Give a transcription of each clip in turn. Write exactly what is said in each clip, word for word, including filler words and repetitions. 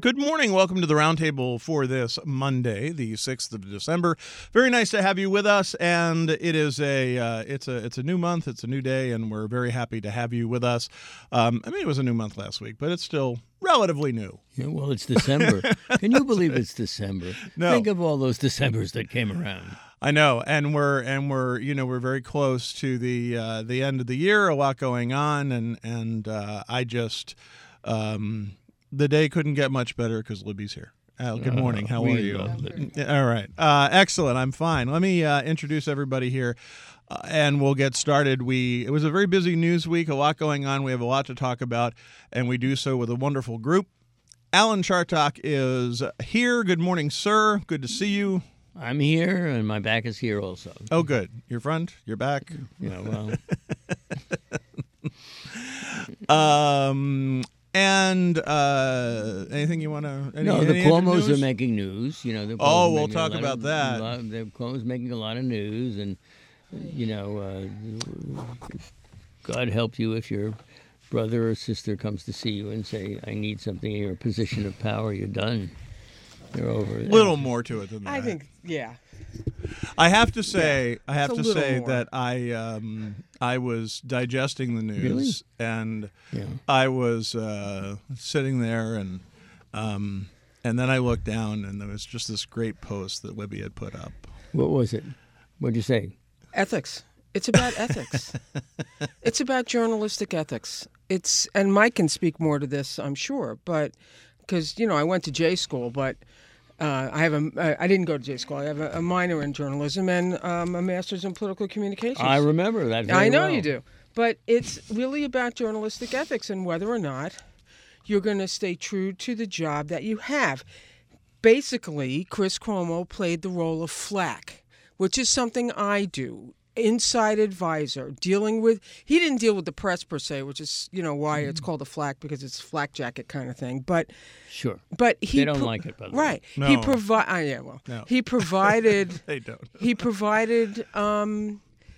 Good morning. Welcome to the Roundtable for this Monday, the sixth of December. Very nice to have you with us, and it is a uh, it's a it's a new month, it's a new day, and we're very happy to have you with us. Um, I mean, it was a new month last week, but it's still relatively new. Yeah, well, it's December. Can you believe it's December? No. Think of all those Decembers that came around. I know, and we're and we're you know we're very close to the uh, the end of the year. A lot going on, and and uh, I just. Um, The day couldn't get much better because Libby's here. Al, good morning. How Uh, are we you? love Libby. All right. Uh, excellent. I'm fine. Let me uh, introduce everybody here, uh, and we'll get started. We It was a very busy news week, a lot going on. We have a lot to talk about, and we do so with a wonderful group. Alan Chartock is here. Good morning, sir. Good to see you. I'm here, and my back is here also. Oh, good. Your front, your back. Yeah, well, Um... And uh, anything you want to? Any, no, the any Cuomo's news? are making news. You know, the Oh, Cuomo's we'll making a talk lot about of, that. a lot- The Cuomo's making a lot of news, and you know, uh, God help you if your brother or sister comes to see you and say, "I need something in your position of power." You're done. You're over. A little more to it than that. I think, yeah. I have to say, Yeah, I have it's a to little say more. that I um, I was digesting the news, and Yeah. I was uh, sitting there, and um, and then I looked down, and there was just this great post that Libby had put up. What was it? What'd you say? Ethics. It's about ethics. It's about journalistic ethics. It's and Mike can speak more to this, I'm sure, but because you know I went to J school, but uh, I have a I didn't go to J school. I have a, a minor in journalism and um, a master's in political communications. I remember that. Very I know well. you do, but it's really about journalistic ethics and whether or not you're going to stay true to the job that you have. Basically, Chris Cuomo played the role of flack, which is something I do. Inside advisor, dealing with, he didn't deal with the press per se, which is, you know, why it's called a flak, because it's flak jacket kind of thing. But, Sure. but he They don't pro- like it, by the way. right. No. He provide. Uh, yeah, well, No. he provided. They don't. he provided um,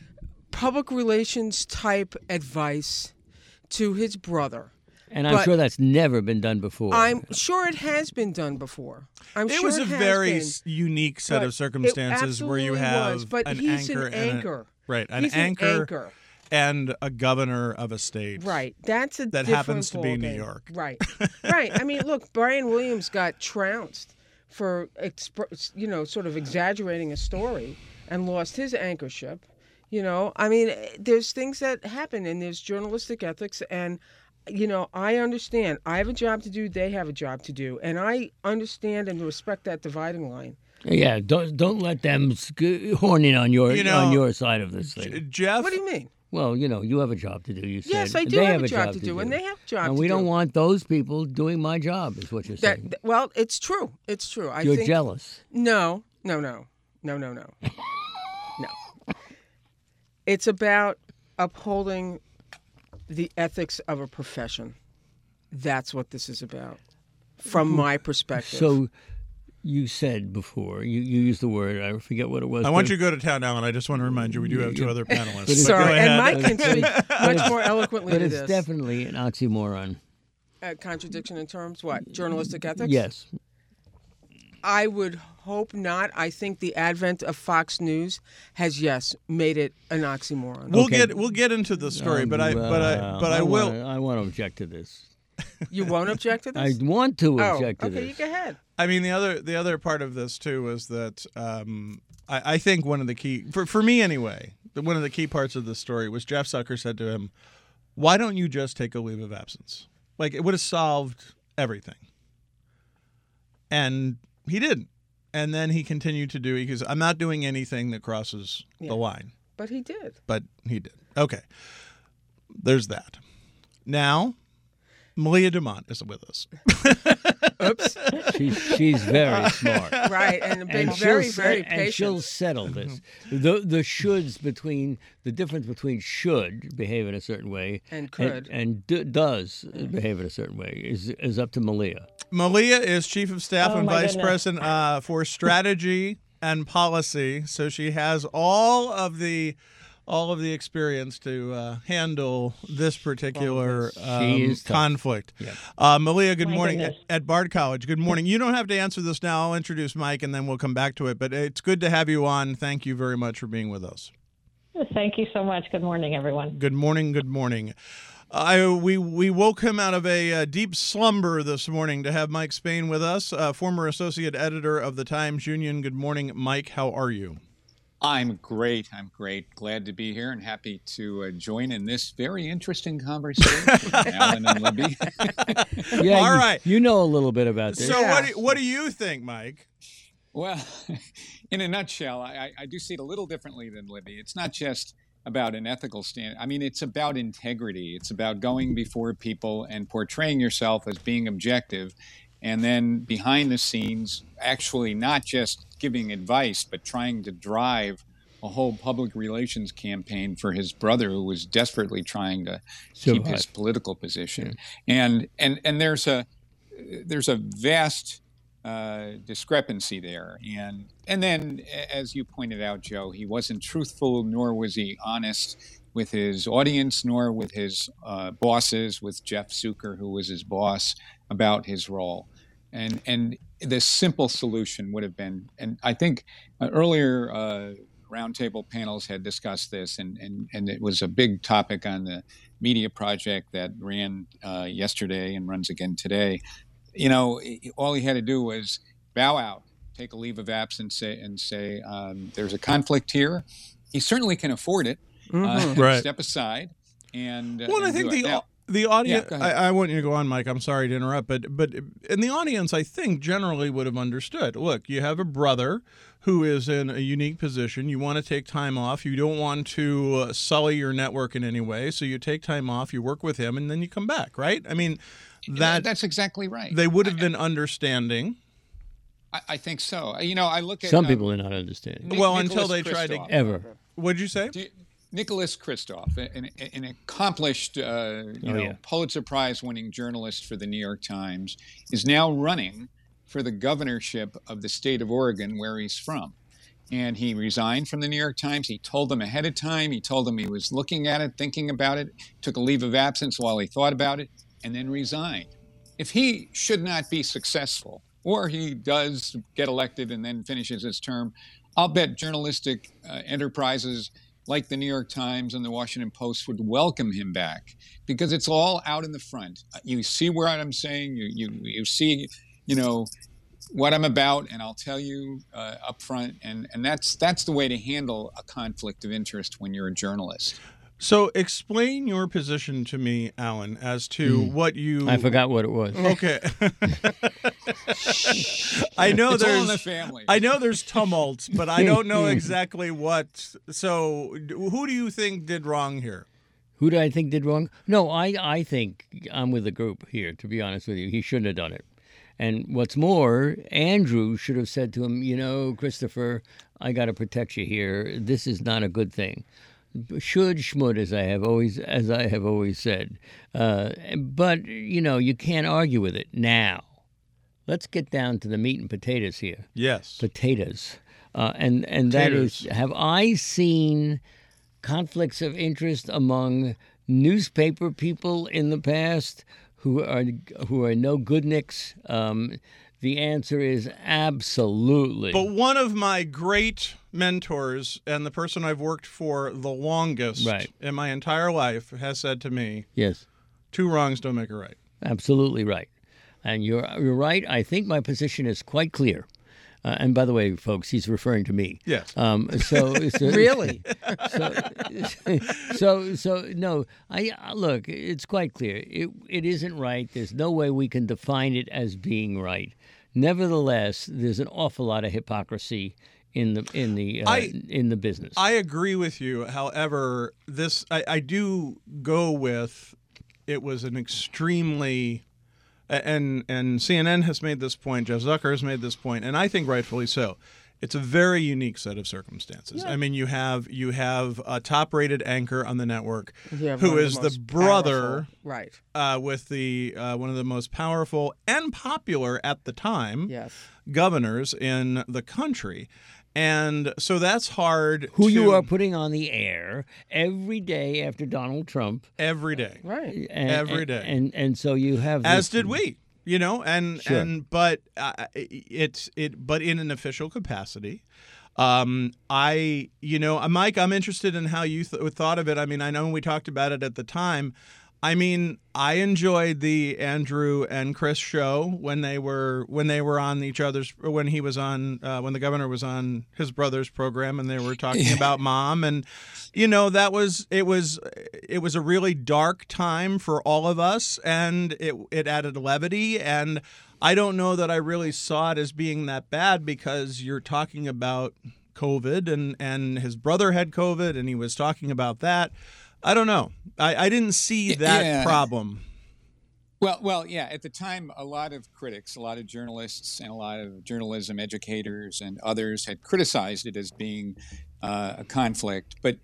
public relations type advice to his brother. And I'm But- sure that's never been done before. I'm sure it has been done before. I'm It sure was a it has very been. s- unique set But of it circumstances where you absolutely have was, but an he's anchor an and a- anchor. right, an He's anchor, an anchor. and a governor of a state. Right. That's a That different happens to be New ballgame. York. Right. Right. I mean, look, Brian Williams got trounced for, exp- you know, sort of exaggerating a story and lost his anchorship. You know, I mean, there's things that happen, and there's journalistic ethics, and you know, I understand. I have a job to do. They have a job to do, and I understand and respect that dividing line. Yeah, don't don't let them sc- horn in on your You know, on your side of this thing. J- Jeff, What do you mean? Well, you know, you have a job to do. You said Yes, I do they have a job to do, and they have a job And to we do. don't want those people doing my job. Is what you're That, saying. th- well, it's true. It's true. I You're think, jealous. No, no, no, no, no, no, no. It's about upholding the ethics of a profession. That's what this is about, from my perspective. So, you said before you, you used the word. I forget what it was. I want but- you to go to town now, and I just want to remind you we do have two other panelists. it's- But go Sorry, ahead. and Mike can But- speak but much more eloquently But to it's this. definitely an oxymoron. A contradiction in terms what? Journalistic ethics? Yes. I would hope not. I think the advent of Fox News has, yes, made it an oxymoron. We'll Okay. get we'll get into the story, Um, but I but I uh, but I, will. Wanna, I want to object to this. You won't object to I this? want to oh, object to okay, this. you go ahead. I mean, the other the other part of this too is that um, I, I think one of the key for for me anyway, the, one of the key parts of the story was Jeff Zucker said to him, "Why don't you just take a leave of absence? Like it would have solved everything." And he didn't. And then he continued to do it because I'm not doing anything that crosses Yeah. the line. But he did. But he did. Okay. There's that. Now, Malia Dumont is with us. Oops. She's, she's very smart. Right, and been And very, she'll se- very and she'll patient. settle this. The the shoulds between the difference between should behave in a certain way And could. and, and d- does behave in a certain way is is up to Malia. Malia is Chief of Staff Oh, and my Vice goodness. President uh, for Strategy and Policy. So she has all of the all of the experience to uh, handle this particular She um, is tough. conflict. Yeah. Uh, Malia, good My morning at, goodness. at Bard College. Good morning. You don't have to answer this now. I'll introduce Mike, and then we'll come back to it. But it's good to have you on. Thank you very much for being with us. Thank you so much. Good morning, everyone. Good morning. Good morning. I, we we woke him out of a uh, deep slumber this morning to have Mike Spain with us, uh, former associate editor of the Times-Union. Good morning, Mike. How are you? I'm great. I'm great. Glad to be here and happy to uh, join in this very interesting conversation with Alan and Libby. Yeah, All you, right. you know a little bit about this. So Yeah. what do, what do you think, Mike? Well, in a nutshell, I, I do see it a little differently than Libby. It's not just about an ethical stand. I mean, it's about integrity. It's about going before people and portraying yourself as being objective, and then behind the scenes, actually not just giving advice, but trying to drive a whole public relations campaign for his brother, who was desperately trying to keep Survive. his political position. And and and there's a there's a vast uh, discrepancy there. And and then, as you pointed out, Joe, he wasn't truthful, nor was he honest with his audience, nor with his uh, bosses, with Jeff Zucker, who was his boss, about his role. And and the simple solution would have been, and I think uh, earlier uh, roundtable panels had discussed this, and, and, and it was a big topic on the media project that ran uh, yesterday and runs again today. You know, all he had to do was bow out, take a leave of absence, say, and say, um, there's a conflict here. He certainly can afford it. Mhm. Uh, Right. Step aside and, uh, Well, I and think do it. the Now, the audience. Yeah, go ahead. I, I want you to go on, Mike. I'm sorry to interrupt, but but in the audience, I think generally would have understood. Look, you have a brother who is in a unique position. You want to take time off. You don't want to uh, sully your network in any way, so you take time off. You work with him, and then you come back. Right? I mean, that that's exactly right. they would have I- been understanding. I, I think so. You know, I look at Some um, people are not understanding. Ni- Well, Nicholas until they tried to- Kristof. Ever. What'd you say? Do you- Nicholas Kristof, an, an accomplished, uh, you Oh, know, yeah. Pulitzer Prize-winning journalist for the New York Times, is now running for the governorship of the state of Oregon, where he's from. And he resigned from the New York Times. He told them ahead of time. He told them he was looking at it, thinking about it, took a leave of absence while he thought about it, and then resigned. If he should not be successful, or he does get elected and then finishes his term, I'll bet journalistic uh, enterprises like the New York Times and the Washington Post would welcome him back, because it's all out in the front. You see what I'm saying. You you you see, you know, what I'm about, and I'll tell you uh, up front. And and that's that's the way to handle a conflict of interest when you're a journalist. So explain your position to me, Alan, as to what you. I forgot what it was. Okay. I know It's all in there's. the family. I know there's tumult, but I don't know exactly what. So, d- who do you think did wrong here? Who do I think did wrong? No, I, I think I'm with the group here, to be honest with you. He shouldn't have done it. And what's more, Andrew should have said to him, you know, Christopher, I got to protect you here. This is not a good thing. Should schmud, as I have always as I have always said. Uh, but, you know, you can't argue with it. Now, let's get down to the meat and potatoes here. Yes. Potatoes. Uh, and and that is, Potatoes. have I seen conflicts of interest among newspaper people in the past who are who are no goodniks? Um, the answer is absolutely. But one of my great mentors and the person I've worked for the longest Right. in my entire life has said to me, Yes, two wrongs don't make a right. absolutely right. And you're you're right. I think my position is quite clear. Uh, and by the way, folks, he's referring to me. Yes. Um, so, so Really? so, so, so no. I uh, look. It's quite clear. It it isn't right. There's no way we can define it as being right. Nevertheless, there's an awful lot of hypocrisy in the in the uh, I- in the business. I agree with you. However, this I, I do go with it was an extremely and and C N N has made this point, Jeff Zucker has made this point, and I think rightfully so. It's a very unique set of circumstances. I mean, you have you have a top-rated anchor on the network You have who one of is the most brother powerful- Right. uh, with the uh, one of the most powerful and popular at the time Yes. governors in the country. And so that's hard. Who to, you are putting on the air every day after Donald Trump. every day, Right. And, Every day. And, and and so you have as this- did we. You know, and Sure. and but uh, it's it, but in an official capacity. Um, I, you know, Mike, I'm interested in how you th- thought of it. I mean, I know we talked about it at the time. I mean, I enjoyed the Andrew and Chris show when they were when they were on each other's when he was on uh, when the governor was on his brother's program and they were talking about mom, and you know that was it was it was a really dark time for all of us, and it it added levity, and I don't know that I really saw it as being that bad because you're talking about COVID and and his brother had COVID and he was talking about that. I don't know. I, I didn't see that Yeah. problem. Well, well, yeah. At the time, a lot of critics, a lot of journalists, and a lot of journalism educators and others had criticized it as being uh, a conflict. But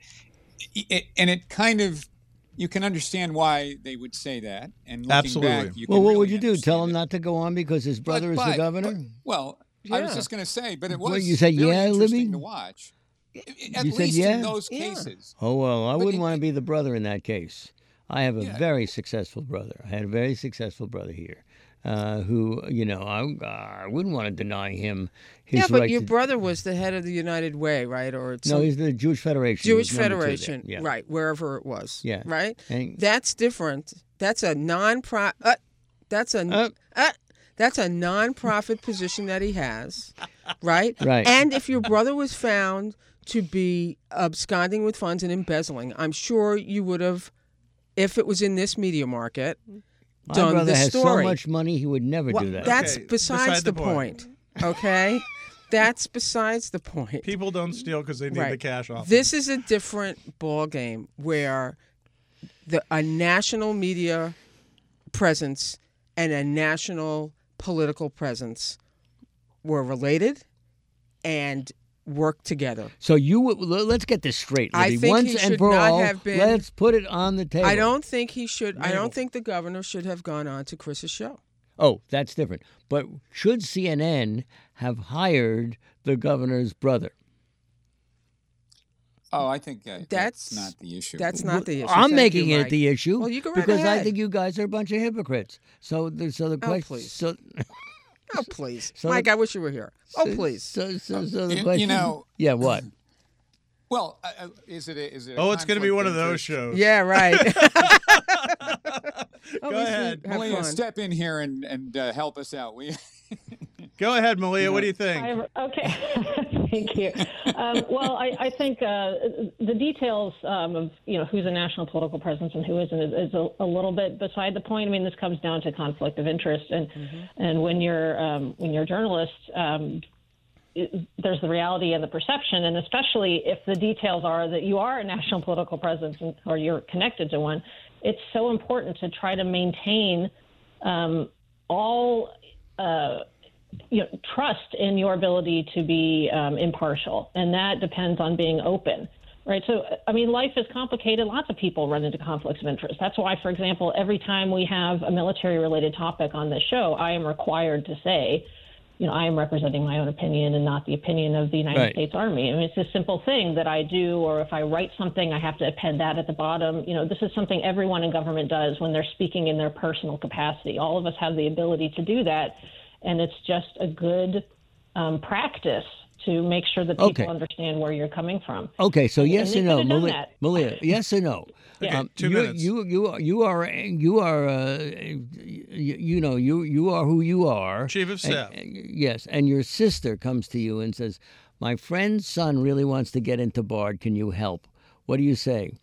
it, and it kind of, you can understand why they would say that. And looking Absolutely. back, you Well, can what really would you do? understand Tell him it. not to go on because his brother But- is the but- governor? but- well, I was Yeah. just going to say, but it was What, you said very yeah, interesting Libby? to watch. At You said least yeah? in those Yeah. cases. Oh, well, I But wouldn't it- want to be the brother in that case. I have a Yeah. very successful brother. I had a very successful brother here uh, who, you know, I, I wouldn't want to deny him his Yeah, but right your to... brother was the head of the United Way, right? Or it's No, some he's the Jewish Federation. He Jewish was number two there. Federation, Yeah. right? Wherever it was, Yeah. right. And- That's different. That's a non-pro. Uh, that's a. Uh. Uh, that's a non-profit position that he has, right? Right. And if your brother was found to be absconding with funds and embezzling, I'm sure you would have, if it was in this media market, My done brother the has story. so much money, he would never Well, do that. That's Okay, besides beside the the point. point. Okay, that's besides the point. People don't steal because they need Right. the cash off. This is a different ball game where the a national media presence and a national political presence were related and worked together. So you would- l- let's get this straight, I Libby. think Once he and should for not all. have been- Let's put it on the table. I don't think he should. I Mabel. don't think the governor should have gone on to Chris's show. Oh, that's different. But should C N N have hired the governor's brother? Oh, I think uh, that's, That's- not the issue. That's not the issue. I'm Thank making you, it Mike. the issue Well, you go right because I ahead. think you guys are a bunch of hypocrites. So, the, so the Oh, question. please. So, Oh please, So- Mike! I wish you were here. Oh so- please. So, so, so the You- you question. know- Yeah. What? Well, uh, uh, is it? A, is it? A Oh, it's going to be conflict one of of those interest? shows. Yeah, right. Go At least we ahead. have Malia, fun. step in here and and uh, help us out. We. Go ahead, Malia. What do you think? I, okay, thank you. Um, well, I, I think uh, the details um, of you know who's a national political presence and who isn't is, is a, a little bit beside the point. I mean, this comes down to conflict of interest, and and when you're um, when you're a journalist. Um, it- there's the reality and the perception, and especially if the details are that you are a national political presence and, or you're connected to one, it's so important to try to maintain um, all uh, you know, trust in your ability to be um, impartial, and that depends on being open. Right. So, I mean, life is complicated. Lots of people run into conflicts of interest. That's why, for example, every time we have a military related topic on this show, I am required to say, you know, I am representing my own opinion and not the opinion of the United Right. States Army. I mean, it's a simple thing that I do, or if I write something, I have to append that at the bottom. You know, this is something everyone in government does when they're speaking in their personal capacity. All of us have the ability to do that, and it's just a good um, practice to make sure that people Okay. understand where you're coming from. Okay, so yes they or no, could've done Malia, that. Malia, yes or no? Yeah. Okay, two you, minutes. You you you are you are uh, you, you know you you are who you are. Chief of And- Staff. and- yes, and your sister comes to you and says, "My friend's son really wants to get into Bard. Can you help?" What do you say?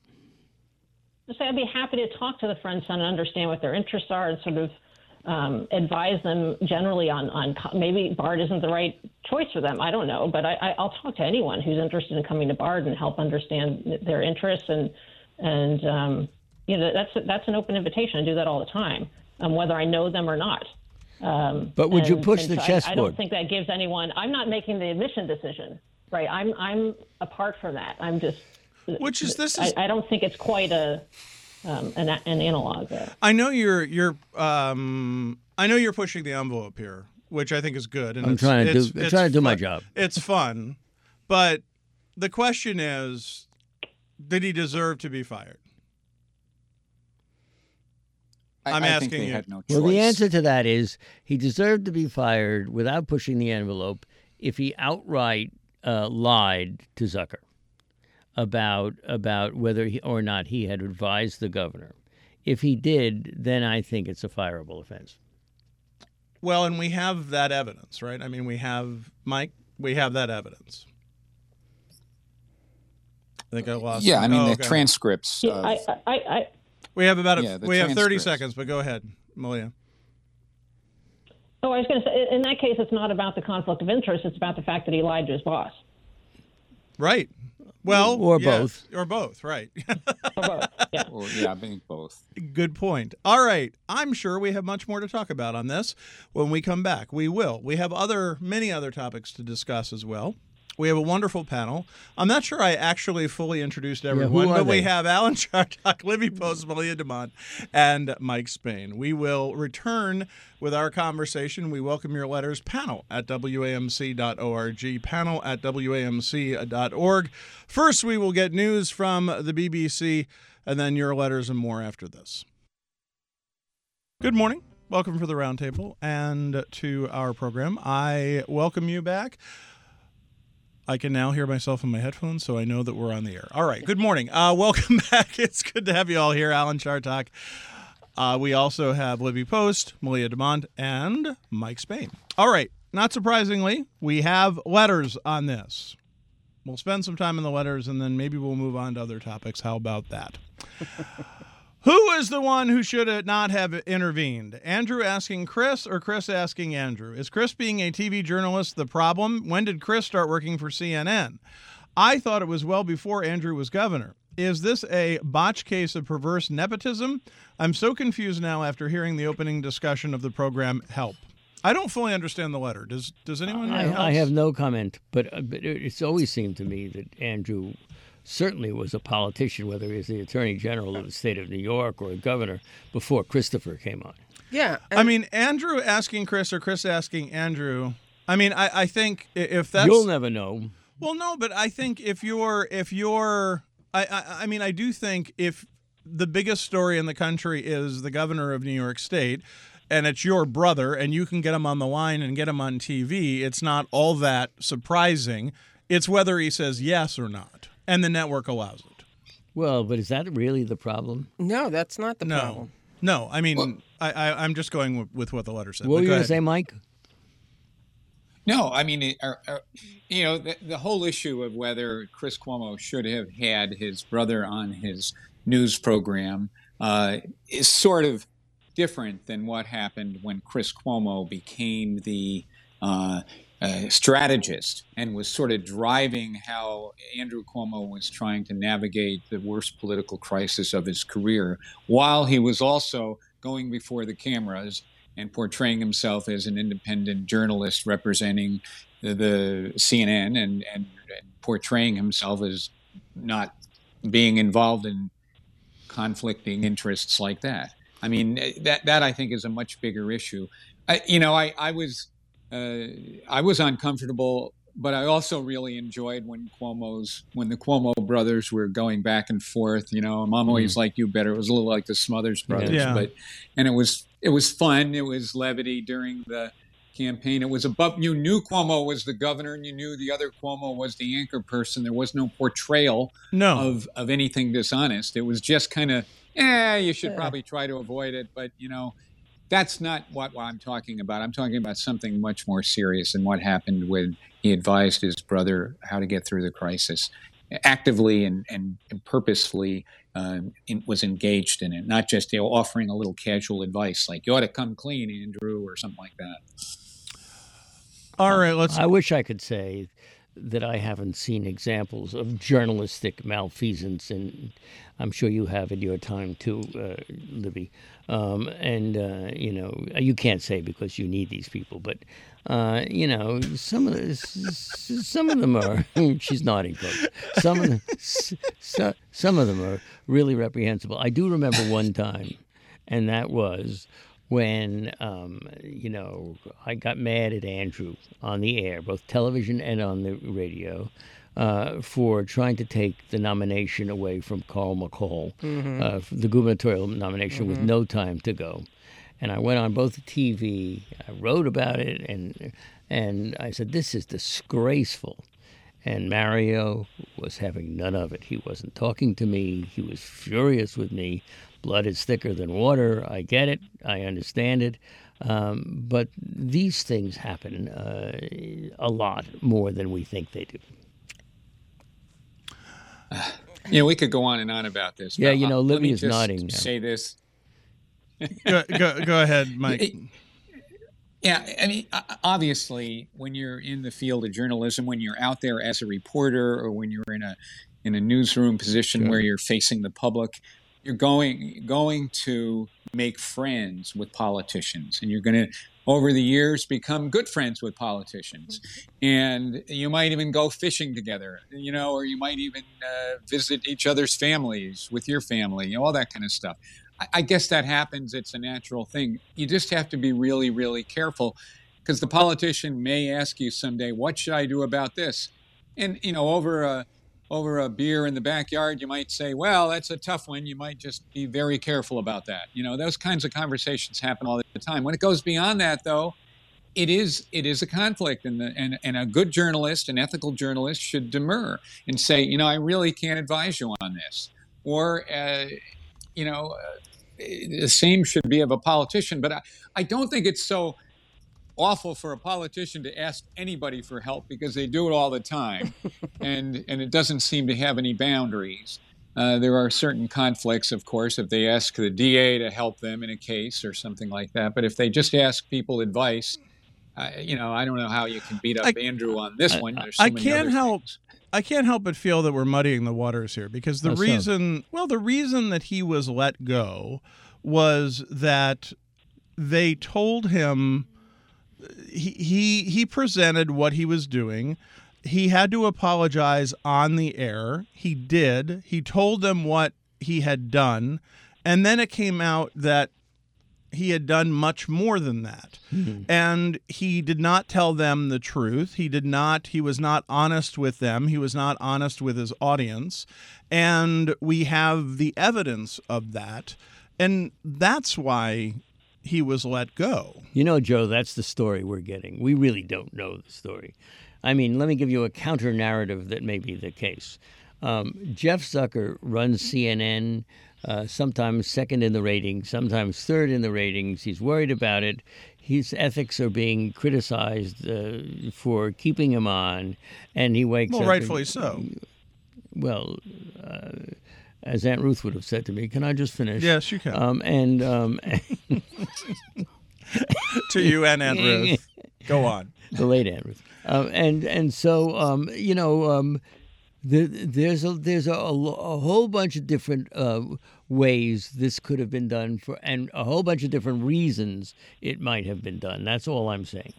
So I'd be happy to talk to the friend's son and understand what their interests are and sort of um, advise them generally on, on co- maybe Bard isn't the right choice for them. I don't know, but I, I, I'll talk to anyone who's interested in coming to Bard and help understand their interests. And, and um, you know, that's, that's an open invitation. I do that all the time, um, whether I know them or not. Um, But would you and- push and the so I- I, chessboard? don't think that gives anyone, I'm not making the admission decision, right? I'm, I'm apart from that. I'm just, Which is this I, is I don't think it's quite a um, an, an analog there. I know you're you're um I know you're pushing the envelope here, which I think is good. And I'm it's, trying to it's, do- it's trying to do my fun- job. It's fun, But the question is, did he deserve to be fired? I, I'm I asking think they you. had no choice. Well, the answer to that is he deserved to be fired without pushing the envelope if he outright uh, lied to Zucker about about whether he, or not he had advised the governor. If he did, then I think it's a fireable offense. Well, and we have that evidence, right? I mean, we have, Mike, we have that evidence. I think I lost. Yeah, I mean, oh, the okay. transcripts. Yeah, of, I, I, I, We have about a, Yeah, the we have thirty transcripts. seconds, but go ahead, Malia. oh, I was going to say, in that case, it's not about the conflict of interest. It's about the fact that he lied to his boss. Right. Well, Or yeah, both. Or both, right. Or both. Yeah. or, yeah, I think both. Good point. All right. I'm sure we have much more to talk about on this when we come back. We will. We have other many other topics to discuss as well. We have a wonderful panel. I'm not sure I actually fully introduced everyone, who are but we they? have Alan Chartock, Libby Post, Malia DeMont, and Mike Spain. We will return with our conversation. We welcome your letters. Panel at W A M C dot org. Panel at W A M C dot org. First, we will get news from the B B C, and then your letters and more after this. Good morning. Welcome for the roundtable and to our program. I welcome you back. I can now hear myself in my headphones, so I know that we're on the air. All right. Good morning. Uh, welcome back. It's good to have you all here. Alan Chartock. Uh, we also have Libby Post, Malia DeMont, and Mike Spain. All right. Not surprisingly, we have letters on this. We'll spend some time in the letters, and then maybe we'll move on to other topics. How about that? Who is the one who should not have intervened? Andrew asking Chris or Chris asking Andrew? Is Chris being a T V journalist the problem? When did Chris start working for C N N? I thought it was well before Andrew was governor. Is this a botch case of perverse nepotism? I'm so confused now after hearing the opening discussion of the program Help. I don't fully understand the letter. Does Does anyone else? I, I have no comment, but, uh, but it- it's always seemed to me that Andrew certainly was a politician, whether he was the Attorney General of the state of New York or a governor, before Christopher came on. Yeah. I mean, Andrew asking Chris or Chris asking Andrew. I mean, I, I think i- if that's You'll never know. well, no, but I think if you're if you're I, I I mean, I do think if the biggest story in the country is the governor of New York State, and it's your brother, and you can get him on the line and get him on T V, it's not all that surprising. It's whether he says yes or not, and the network allows it. Well, but is that really the problem? No, that's not the No, problem. no. I mean, I, I I'm just going with, with what the letter said. What but were you go going to ahead. say, Mike? No, I mean, it, uh, uh, you know, the, the whole issue of whether Chris Cuomo should have had his brother on his news program uh, is sort of different than what happened when Chris Cuomo became the uh, uh, strategist and was sort of driving how Andrew Cuomo was trying to navigate the worst political crisis of his career, while he was also going before the cameras and portraying himself as an independent journalist representing the, the C N N and, and, and portraying himself as not being involved in conflicting interests like that. I mean, that that I think is a much bigger issue. I, you know, I, I was uh, I was uncomfortable, but I also really enjoyed when Cuomo's when the Cuomo brothers were going back and forth. You know, Mom always liked you better. It was a little like the Smothers brothers, Yeah. but and it was it was fun. It was levity during the campaign. It was above. You knew Cuomo was the governor, and you knew the other Cuomo was the anchor person. There was no portrayal No. of of anything dishonest. It was just kind of, eh, you should probably try to avoid it. But, you know, that's not what, what I'm talking about. I'm talking about something much more serious and what happened when he advised his brother how to get through the crisis, actively and, and, and purposefully um, in, was engaged in it, not just, you know, offering a little casual advice like, you ought to come clean, Andrew, or something like that. All right, let's. I wish I could say that I haven't seen examples of journalistic malfeasance, and I'm sure you have in your time too, uh, Libby. Um, and uh, you know, you can't say because you need these people, but uh, you know, some of the, some of them are. She's nodding, folks. Some of them, so, some of them are really reprehensible. I do remember one time, and that was when, um, you know, I got mad at Andrew on the air, both television and on the radio, uh, for trying to take the nomination away from Carl McCall, Mm-hmm. uh, the gubernatorial nomination, Mm-hmm. with no time to go. And I went on both T V, I wrote about it, and and I said, this is disgraceful. And Mario was having none of it. He wasn't talking to me. He was furious with me. Blood is thicker than water. I get it. I understand it. Um, but these things happen uh, a lot more than we think they do. Yeah, we could go on and on about this. Yeah, but, you know, uh, let me Libby's just nodding now. say this. go, go, go ahead, Mike. Yeah, I mean, o- obviously, when you're in the field of journalism, when you're out there as a reporter, or when you're in a in a newsroom position Sure. where you're facing the public, you're going going to make friends with politicians, and you're going to, over the years, become good friends with politicians, and you might even go fishing together, you know, or you might even uh, visit each other's families with your family, you know, all that kind of stuff. I guess that happens. It's a natural thing. You just have to be really, really careful, because the politician may ask you someday, what should I do about this? And, you know, over a, over a beer in the backyard, you might say, well, that's a tough one. You might just be very careful about that. You know, those kinds of conversations happen all the time. When it goes beyond that, though, it is it is a conflict, and, the, and, and a good journalist, an ethical journalist, should demur and say, you know, I really can't advise you on this. Or, uh, you know, uh, the same should be of a politician. But I, I don't think it's so awful for a politician to ask anybody for help, because they do it all the time, and and it doesn't seem to have any boundaries. Uh, there are certain conflicts, of course, if they ask the D A to help them in a case or something like that. But if they just ask people advice, uh, you know, I don't know how you can beat up I- Andrew on this I- one. There's so I many can't other help- things. I can't help but feel that we're muddying the waters here, because the How so? reason, well, the reason that he was let go was that they told him he he he presented what he was doing. He had to apologize on the air. He did. He told them what he had done, and then it came out that he had done much more than that. And he did not tell them the truth. He did not, he was not honest with them. He was not honest with his audience. And we have the evidence of that. And that's why he was let go. You know, Joe, that's the story we're getting. We really don't know the story. I mean, let me give you a counter narrative that may be the case. Um, Jeff Zucker runs C N N, uh, sometimes second in the ratings, sometimes third in the ratings. He's worried about it. His ethics are being criticized uh, for keeping him on, and he wakes Well, up. rightfully and, so. Well, uh, as Aunt Ruth would have said to me, can I just finish? Yes, you can. Um, and um, To you and Aunt Ruth. Go on. the late Aunt Ruth. Um, and and so um, you know, um, the, there's a there's a, a whole bunch of different uh, ways this could have been done for, and a whole bunch of different reasons it might have been done. That's all I'm saying.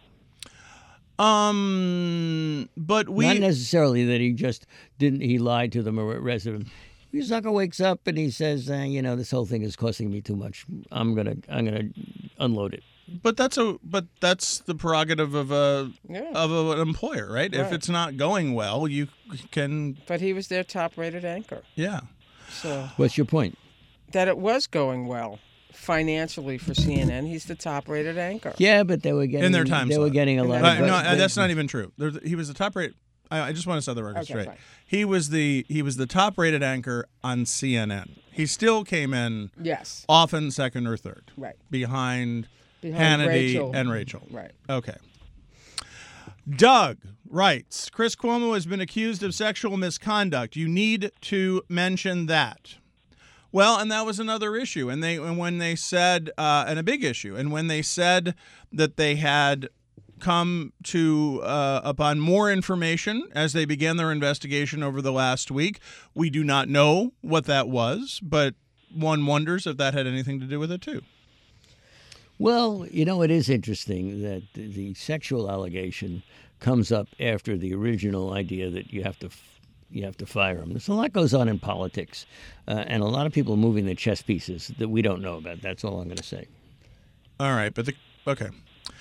Um, but we Not necessarily that he just didn't. He lied to them or arrested him. Zucker wakes up and he says, uh, "You know, this whole thing is costing me too much. I'm gonna I'm gonna unload it." But that's a but that's the prerogative of a Yeah. of a, an employer, right? If Right. it's not going well, you can But he was their top-rated anchor. yeah. So What's your point? that it was going well financially for C N N. He's the top-rated anchor. Yeah, but they were getting In their time They were slot. getting a In lot. their Uh, of time no, slot. uh, that's not even true. There's, he was the top rate. I, I just want to set the record Okay, straight. fine. He was the he was the top rated anchor on C N N. He still came in Yes. often second or third, Right. behind, Behind Hannity Rachel. and Rachel. Right. Okay. Doug writes, Chris Cuomo has been accused of sexual misconduct. You need to mention that. Well, and that was another issue. And they and when they said, uh, and a big issue, and when they said that they had come to uh, upon more information as they began their investigation over the last week, we do not know what that was, but one wonders if that had anything to do with it too. Well, you know, it is interesting that the sexual allegation comes up after the original idea that you have to you have to fire him. There's a lot goes on in politics, uh, and a lot of people moving the chess pieces that we don't know about. That's all I'm going to say. All right, but the okay.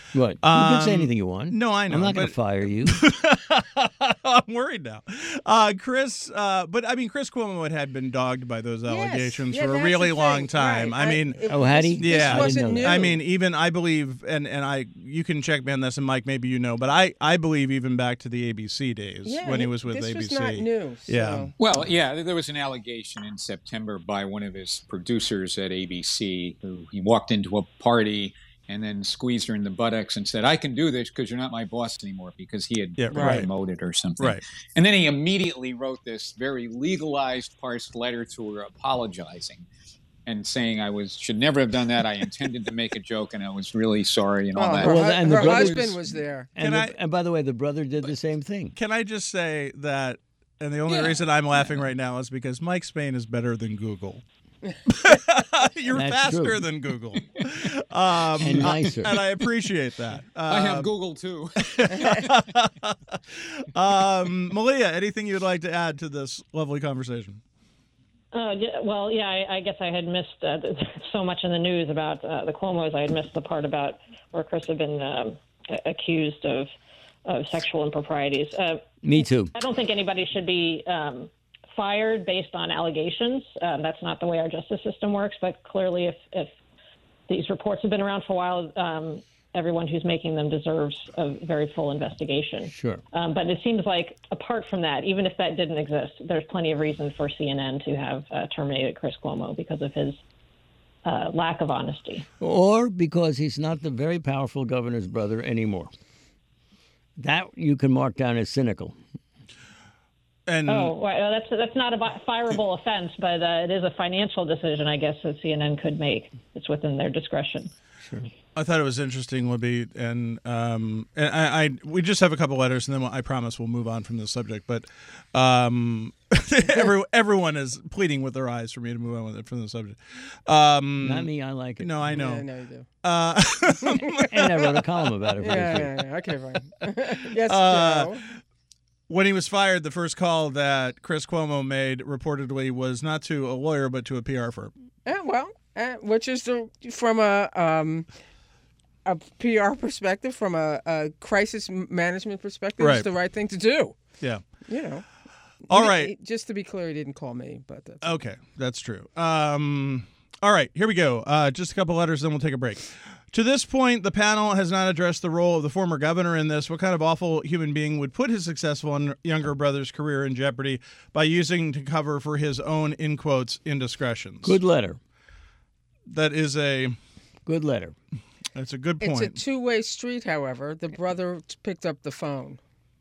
What? You Um, can say anything you want. no, I know, I'm not going to but- fire you. I'm worried now. Uh, Chris, uh, but I mean, Chris Cuomo had been dogged by those Yes. allegations Yeah, for a that's really the long thing. time. Right. I mean, it- Oh, had he? this- Yeah. This I didn't wasn't know new. that. I mean, even I believe, and, and I, you can check me on this, and Mike, maybe you know, but I, I believe even back to the A B C days yeah, when he was with this A B C. was not new. So. Yeah. Well, yeah, there was an allegation in September by one of his producers at A B C who he walked into a party and then squeezed her in the buttocks and said, "I can do this because you're not my boss anymore," because he had Yeah, been right. promoted or something. Right. And then he immediately wrote this very legalized parsed letter to her apologizing and saying, I was should never have done that. I intended to make a joke and I was really sorry and all Oh, that. her, Well, hu- and the her brothers- husband was there. And, Can the- I- and by the way, the brother did the same thing. Can I just say that, and the only Yeah. reason I'm laughing right now is because Mike Spain is better than Google. You're That's faster true. than Google. Um, And nicer. And I appreciate that. I have Um, Google too. um, Malia, anything you'd like to add to this lovely conversation? Uh, yeah, well, yeah, I, I guess I had missed uh, so much in the news about uh, the Cuomos. I had missed the part about where Chris had been um, a- accused of, of sexual improprieties. Uh, Me too. I don't think anybody should be um, fired based on allegations. Um, that's not the way our justice system works. But clearly, if, if these reports have been around for a while, um, everyone who's making them deserves a very full investigation. Sure. Um, but it seems like, apart from that, even if that didn't exist, there's plenty of reason for C N N to have uh, terminated Chris Cuomo because of his uh, lack of honesty. Or because he's not the very powerful governor's brother anymore. That you can mark down as cynical. And Oh, well, that's that's not a vi- fireable offense, but uh, it is a financial decision, I guess, that C N N could make. It's within their discretion. Sure. I thought it was interesting, Libby, and um, and I, I we just have a couple letters, and then we'll, I promise we'll move on from this subject. But um, every, everyone is pleading with their eyes for me to move on with it from the subject. Um, Not me, I like it. No, I know. Yeah, no, you do. Uh, And I wrote a column about it for Yeah, this week. yeah, yeah. Okay, fine. yes, Uh, Joe. when he was fired, the first call that Chris Cuomo made reportedly was not to a lawyer, but to a P R firm. Yeah, well, uh, which is the, from a um, a P R perspective, from a, a crisis management perspective, Right. it's the right thing to do. Yeah. You know. All He- right. he- just to be clear, he didn't call me, but that's Okay, that's true. Um, all right, here we go. Uh, just a couple letters, then we'll take a break. To this point, the panel has not addressed the role of the former governor in this. What kind of awful human being would put his successful and younger brother's career in jeopardy by using to cover for his own, in quotes, indiscretions? Good letter. That is a Good letter. that's a good It's a point. two-way street. However, the brother t- picked up the phone.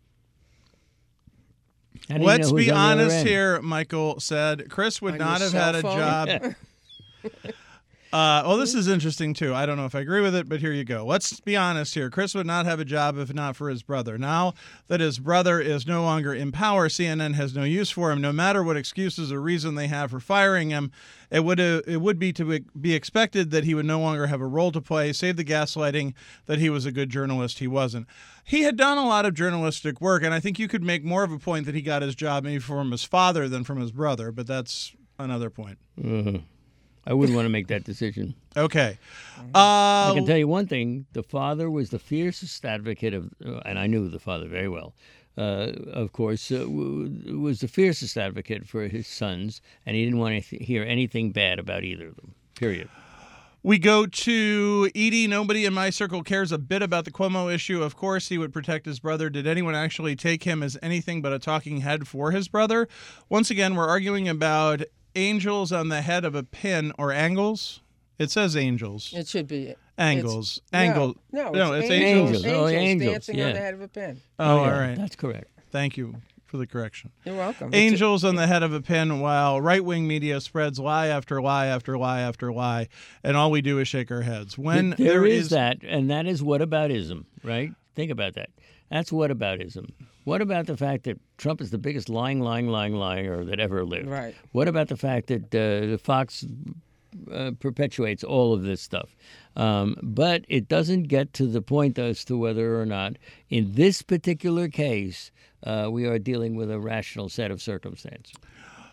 How do you Let's know who's be on the other honest end? here, Michael said. Chris would On not your have had a cell job. Uh, well, this is interesting, too. I don't know if I agree with it, but here you go. Let's be honest here. Chris would not have a job if not for his brother. Now that his brother is no longer in power, C N N has no use for him. No matter what excuses or reason they have for firing him, it would uh, it would be to be expected that he would no longer have a role to play, save the gaslighting that he was a good journalist. He wasn't. He had done a lot of journalistic work, and I think you could make more of a point that he got his job maybe from his father than from his brother, but that's another point. Mhm. I wouldn't want to make that decision. Okay. I Uh, can tell you one thing: the father was the fiercest advocate of, uh, and I knew the father very well. Uh, of course, uh, w- was the fiercest advocate for his sons, and he didn't want to hear anything bad about either of them. Period. we go to Edie. Nobody in my circle cares a bit about the Cuomo issue. Of course, he would protect his brother. Did anyone actually take him as anything but a talking head for his brother? Once again, we're arguing about angels on the head of a pin or angles. It says angels. It should be Angles. It's, Angle. No, no, No, it's, it's angels. angels. Oh, angels, dancing on yeah. the head of a pin. Oh, yeah, all right. That's correct. Thank you for the correction. You're welcome. Angels on the head of a pin, while right-wing media spreads lie after lie after lie after lie, and all we do is shake our heads. When Th- there is, is that, and that is whataboutism, right? Think about that. That's whataboutism. What about the fact that Trump is the biggest lying, lying, lying liar that ever lived? Right. What about the fact that uh, Fox uh, perpetuates all of this stuff? Um, but it doesn't get to the point as to whether or not, in this particular case, uh, we are dealing with a rational set of circumstances.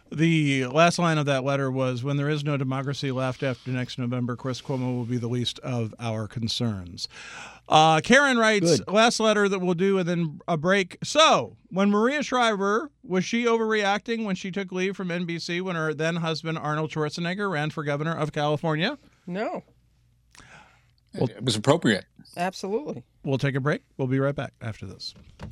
The last line of that letter was, "When there is no democracy left after next November, Chris Cuomo will be the least of our concerns." Uh, Karen writes, Good. last letter that we'll do and then a break. So, when Maria Shriver, was she overreacting when she took leave from N B C when her then husband Arnold Schwarzenegger ran for governor of California? No, Well, it was appropriate. absolutely. We'll take a break. We'll be right back after this.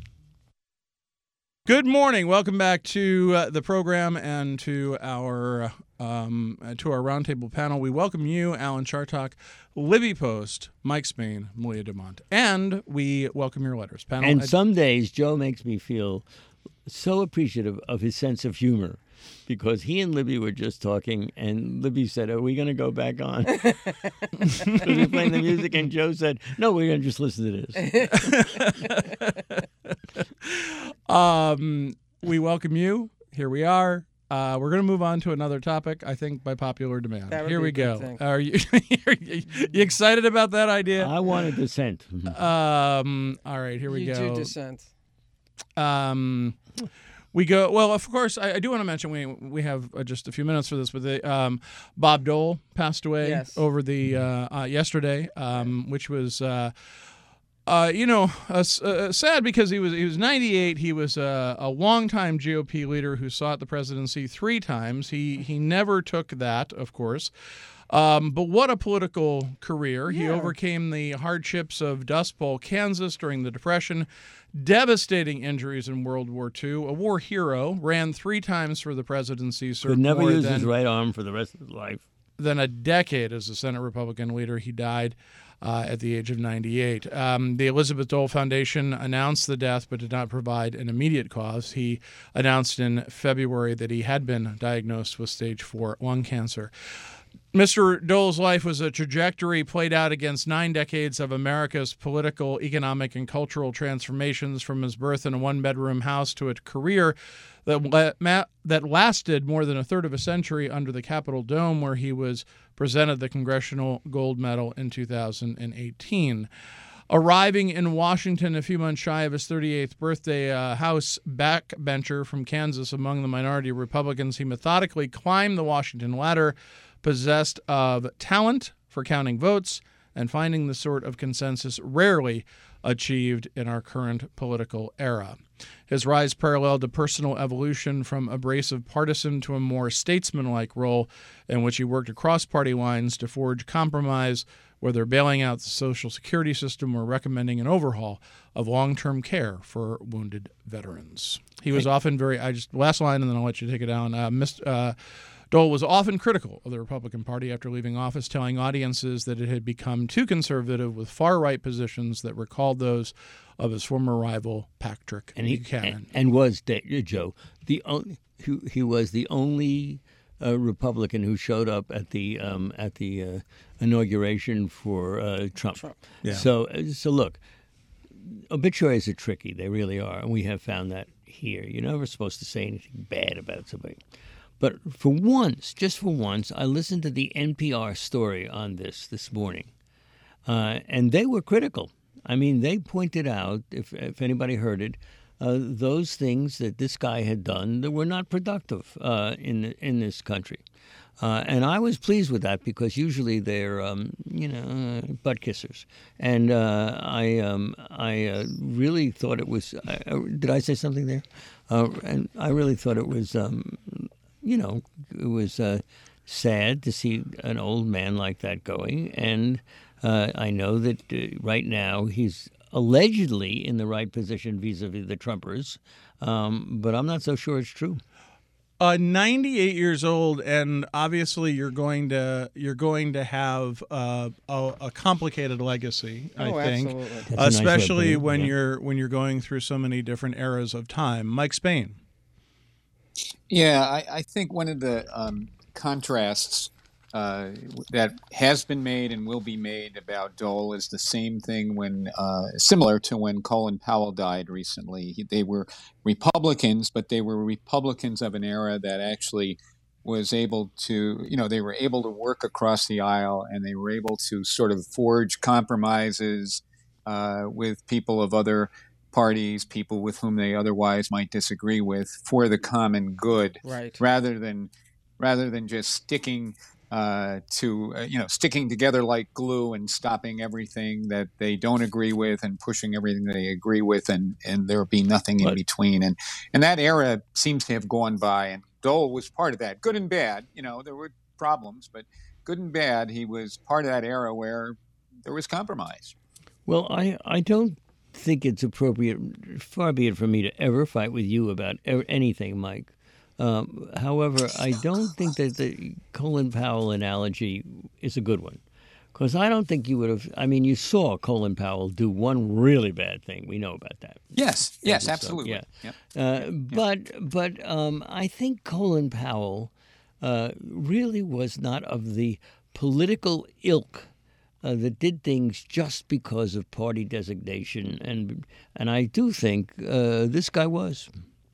Good morning. Welcome back to uh, the program and to our um, uh, to our roundtable panel. We welcome you, Alan Chartock, Libby Post, Mike Spain, Malia DeMont, and we welcome your letters. Panel. And some days Joe makes me feel so appreciative of his sense of humor, because he and Libby were just talking, and Libby said, "Are we going to go back on?" Because we're playing the music, and Joe said, "No, we're going to just listen to this." um, we welcome you. Here we are. Uh, we're going to move on to another topic, I think, by popular demand. That would Here be we a good go. thing. Are you, you you excited about that idea? I want a dissent. Um, all right, here we you go. do dissent. Um, we go. Well, of course, I, I do want to mention we we have uh, just a few minutes for this, but the, um, Bob Dole passed away Yes. over the uh, uh, yesterday, um, which was. Uh, Uh, you know, uh, uh, sad because he was he was ninety-eight. He was a, a longtime G O P leader who sought the presidency three times. He he never took that, of course. Um, but what a political career. He Yeah. overcame the hardships of Dust Bowl, Kansas during the Depression, devastating injuries in World War Two, a war hero, ran three times for the presidency, served Could never more use than, his right arm for the rest of his life. than a decade as a Senate Republican leader. He died Uh, at the age of ninety-eight. Um, the Elizabeth Dole Foundation announced the death but did not provide an immediate cause. He announced in February that he had been diagnosed with stage four lung cancer. Mister Dole's life was a trajectory played out against nine decades of America's political, economic, and cultural transformations, from his birth in a one-bedroom house to a career that la- ma- that lasted more than a third of a century under the Capitol Dome, where he was presented the Congressional Gold Medal in two thousand eighteen. Arriving in Washington a few months shy of his thirty-eighth birthday, a House backbencher from Kansas among the minority Republicans, he methodically climbed the Washington ladder, possessed of talent for counting votes and finding the sort of consensus rarely achieved in our current political era. His rise paralleled a personal evolution from abrasive partisan to a more statesmanlike role in which he worked across party lines to forge compromise, whether bailing out the Social Security system or recommending an overhaul of long-term care for wounded veterans. He was often very, I just, last line and then I'll let you take it down. Uh, Mister Uh, Dole was often critical of the Republican Party after leaving office, telling audiences that it had become too conservative with far-right positions that recalled those of his former rival, Patrick And he Buchanan. and, and was da- Joe the only he, he was the only uh, Republican who showed up at the um, at the uh, inauguration for uh, Trump. Trump. Yeah. So so look, obituaries are tricky. They really are, and we have found that here. You're never supposed to say anything bad about somebody. But for once, just for once, I listened to the N P R story on this this morning, uh, and they were critical. I mean, they pointed out, if if anybody heard it, uh, those things that this guy had done that were not productive uh, in in this country. Uh, and I was pleased with that, because usually they're, um, you know, uh, butt kissers. And uh, I um, I uh, really thought it was. Uh, did I say something there? Uh, and I really thought it was. Um, You know, it was uh, sad to see an old man like that going. And uh, I know that uh, right now he's allegedly in the right position vis-a-vis the Trumpers, um, but I'm not so sure it's true. Uh, ninety-eight years old, and obviously you're going to you're going to have uh, a, a complicated legacy. I Oh, think, absolutely. That's a nice way of especially putting it, when yeah. you're when you're going through so many different eras of time. Mike Spain. Yeah, I, I think one of the um, contrasts uh, that has been made and will be made about Dole is the same thing when, uh, similar to when Colin Powell died recently. He, they were Republicans, but they were Republicans of an era that actually was able to, you know, they were able to work across the aisle, and they were able to sort of forge compromises uh, with people of other parties, people with whom they otherwise might disagree with, for the common good, Right. rather than rather than just sticking uh, to uh, you know sticking together like glue and stopping everything that they don't agree with and pushing everything they agree with, and and there be nothing in But- between. And and that era seems to have gone by. And Dole was part of that, good and bad. You know, there were problems, but good and bad. He was part of that era where there was compromise. Well, I, I don't think it's appropriate, far be it from me to ever fight with you about ever, anything, Mike. Um, however, I don't think that the Colin Powell analogy is a good one. Because I don't think you would have, I mean, you saw Colin Powell do one really bad thing. We know about that. Yes, yes, So, absolutely. yeah. Yep. Uh, but but um, I think Colin Powell uh, really was not of the political ilk uh, that did things just because of party designation, and and I do think uh, this guy was,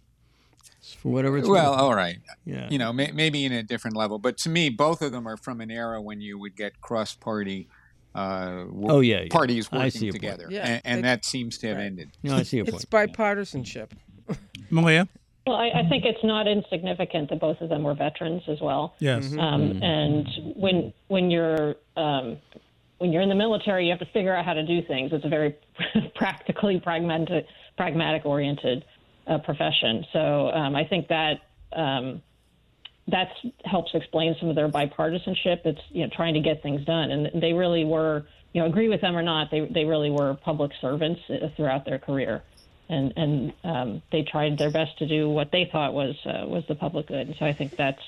for whatever it's Well, worth. all right. Yeah. You know, may, maybe in a different level, but to me, both of them are from an era when you would get cross-party uh, wo- Oh, yeah, yeah. parties I working see your point. together, Yeah, and, and it- that seems to have right. ended. No, I see your It's point. bipartisanship. Malia? Well, I, I think it's not insignificant that both of them were veterans as well. Yes. Um, And when when you're um, when you're in the military, you have to figure out how to do things. It's a very practically pragmatic, pragmatic oriented uh, profession. So um, I think that um, that helps explain some of their bipartisanship. It's you know trying to get things done, and they really were. You know, agree with them or not, they they really were public servants uh, throughout their career. And and um, they tried their best to do what they thought was uh, was the public good. And so I think that's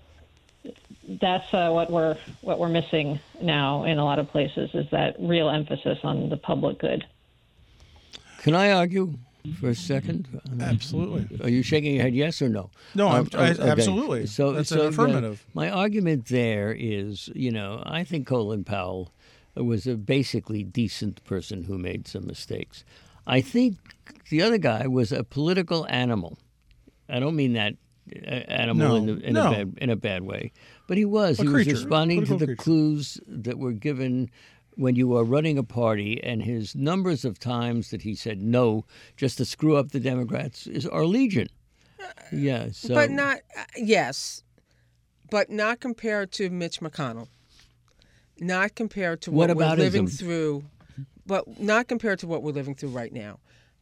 that's uh, what we're what we're missing now in a lot of places is that real emphasis on the public good. Can I argue for a second? I mean, Absolutely. Are you shaking your head yes or no? No, I'm, Um, I, okay. absolutely. So That's so an affirmative. The, my argument there is, you know, I think Colin Powell was a basically decent person who made some mistakes. I think the other guy was a political animal. I don't mean that uh, animal No, in, the, in no. a bad in a bad way, but he was. A he creature, was responding to political the creature. clues that were given when you were running a party, and his numbers of times that he said no just to screw up the Democrats is are legion. Yeah, so But not, uh, yes, but not compared to Mitch McConnell. Not compared to what, What we're about living ism? through, but not compared to what we're living through right now.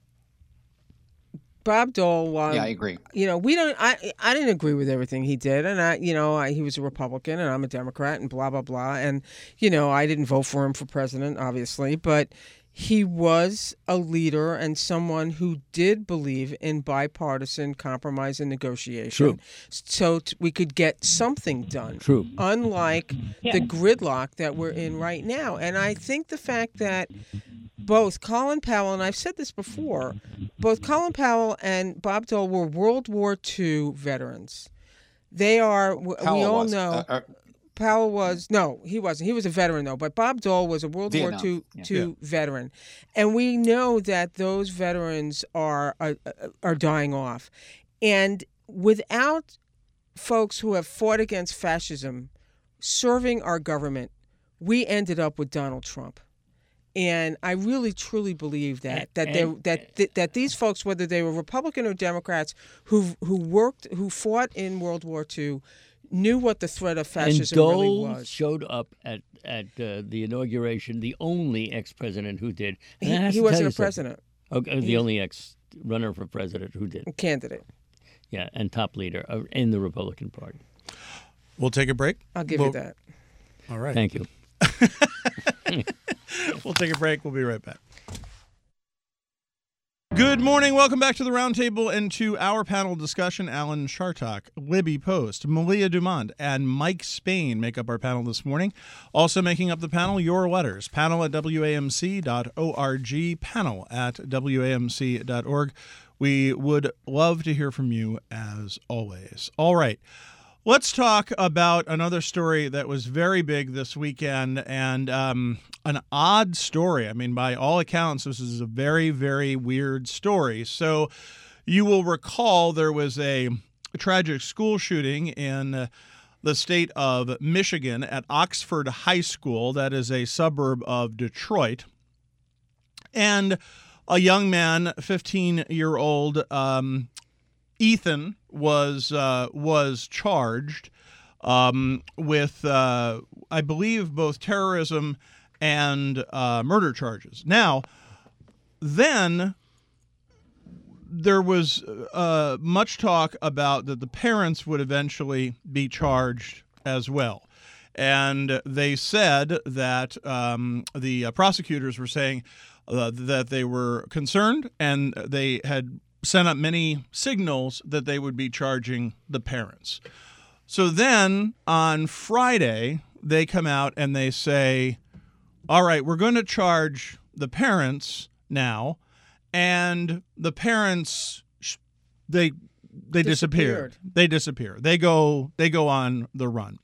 Bob Dole, while Yeah, I agree. you know, we don't. I I didn't agree with everything he did, and I, you know, I, he was a Republican, and I'm a Democrat, and blah blah blah, and you know, I didn't vote for him for president, obviously, but he was a leader and someone who did believe in bipartisan compromise and negotiation, True. so t- we could get something done. True. Unlike Yeah. the gridlock that we're in right now, and I think the fact that both Colin Powell, and I've said this before, both Colin Powell and Bob Dole were World War Two veterans. They are, w- we Powell all was. know, Uh, uh, Powell was, no, he wasn't. He was a veteran, though. But Bob Dole was a World War Vietnam, Two yeah. two veteran. And we know that those veterans are, are, are dying off. And without folks who have fought against fascism serving our government, we ended up with Donald Trump. And I really truly believe that that they And- that th- that these folks, whether they were Republican or Democrats, who who worked who fought in World War Two, knew what the threat of And fascism Dole really was. showed up at at uh, the inauguration, the only ex-president who did. And He, that has he to tell wasn't you a something. president Okay, the only ex-runner for president who did. candidate. Yeah, and top leader of, in the Republican Party. We'll take a break. I'll give Well, you that. All right. Thank you. We'll take a break. We'll be right back. Good morning. Welcome back to the Roundtable and to our panel discussion. Alan Chartock, Libby Post, Malia Dumont, and Mike Spain make up our panel this morning. Also making up the panel, your letters. Panel at W A M C dot org, panel at W A M C dot org. We would love to hear from you as always. All right. Let's talk about another story that was very big this weekend and um, an odd story. I mean, by all accounts, this is a very, very weird story. So you will recall there was a tragic school shooting in uh, the state of Michigan at Oxford High School. That is a suburb of Detroit. And a young man, fifteen-year-old um, Ethan, was uh, was charged um, with, uh, I believe, both terrorism and uh, murder charges. Now, then there was uh, much talk about that the parents would eventually be charged as well. And they said that um, the uh, prosecutors were saying uh, that they were concerned and they had sent up many signals that they would be charging the parents. So then on Friday, they come out and they say, all right, we're going to charge the parents now. And the parents, they they disappeared. Disappeared. They disappear. They go they go on the run.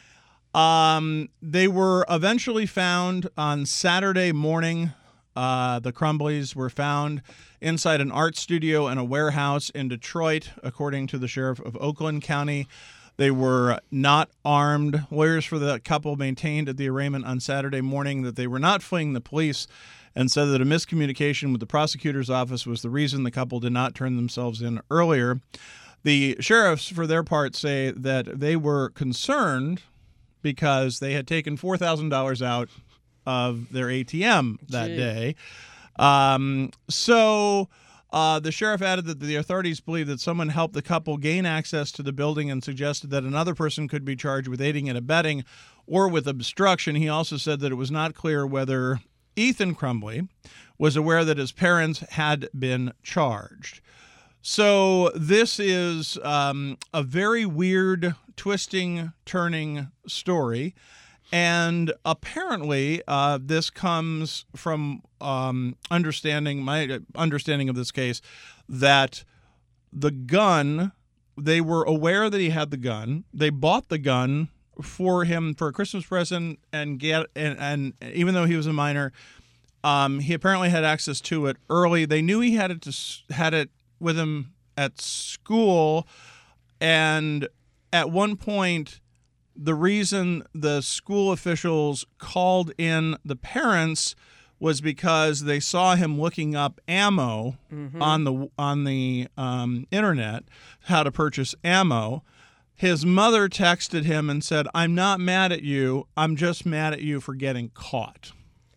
Um, they were eventually found on Saturday morning. Uh, the Crumbleys were found inside an art studio and a warehouse in Detroit, according to the sheriff of Oakland County. They were not armed. Lawyers for the couple maintained at the arraignment on Saturday morning that they were not fleeing the police, and said that a miscommunication with the prosecutor's office was the reason the couple did not turn themselves in earlier. The sheriffs, for their part, say that they were concerned because they had taken four thousand dollars out of their A T M that Gee. day. Um, so uh, the sheriff added that the authorities believe that someone helped the couple gain access to the building and suggested that another person could be charged with aiding and abetting or with obstruction. He also said that it was not clear whether Ethan Crumbley was aware that his parents had been charged. So this is um, a very weird, twisting, turning story. And apparently uh, this comes from um, understanding, my understanding of this case, that the gun, they were aware that he had the gun. They bought the gun for him for a Christmas present, and get and, and even though he was a minor, um, he apparently had access to it early. They knew he had it to, had it with him at school, and at one point, the reason the school officials called in the parents was because they saw him looking up ammo mm-hmm. on the on the um, internet, how to purchase ammo. His mother texted him and said, "I'm not mad at you. I'm just mad at you for getting caught."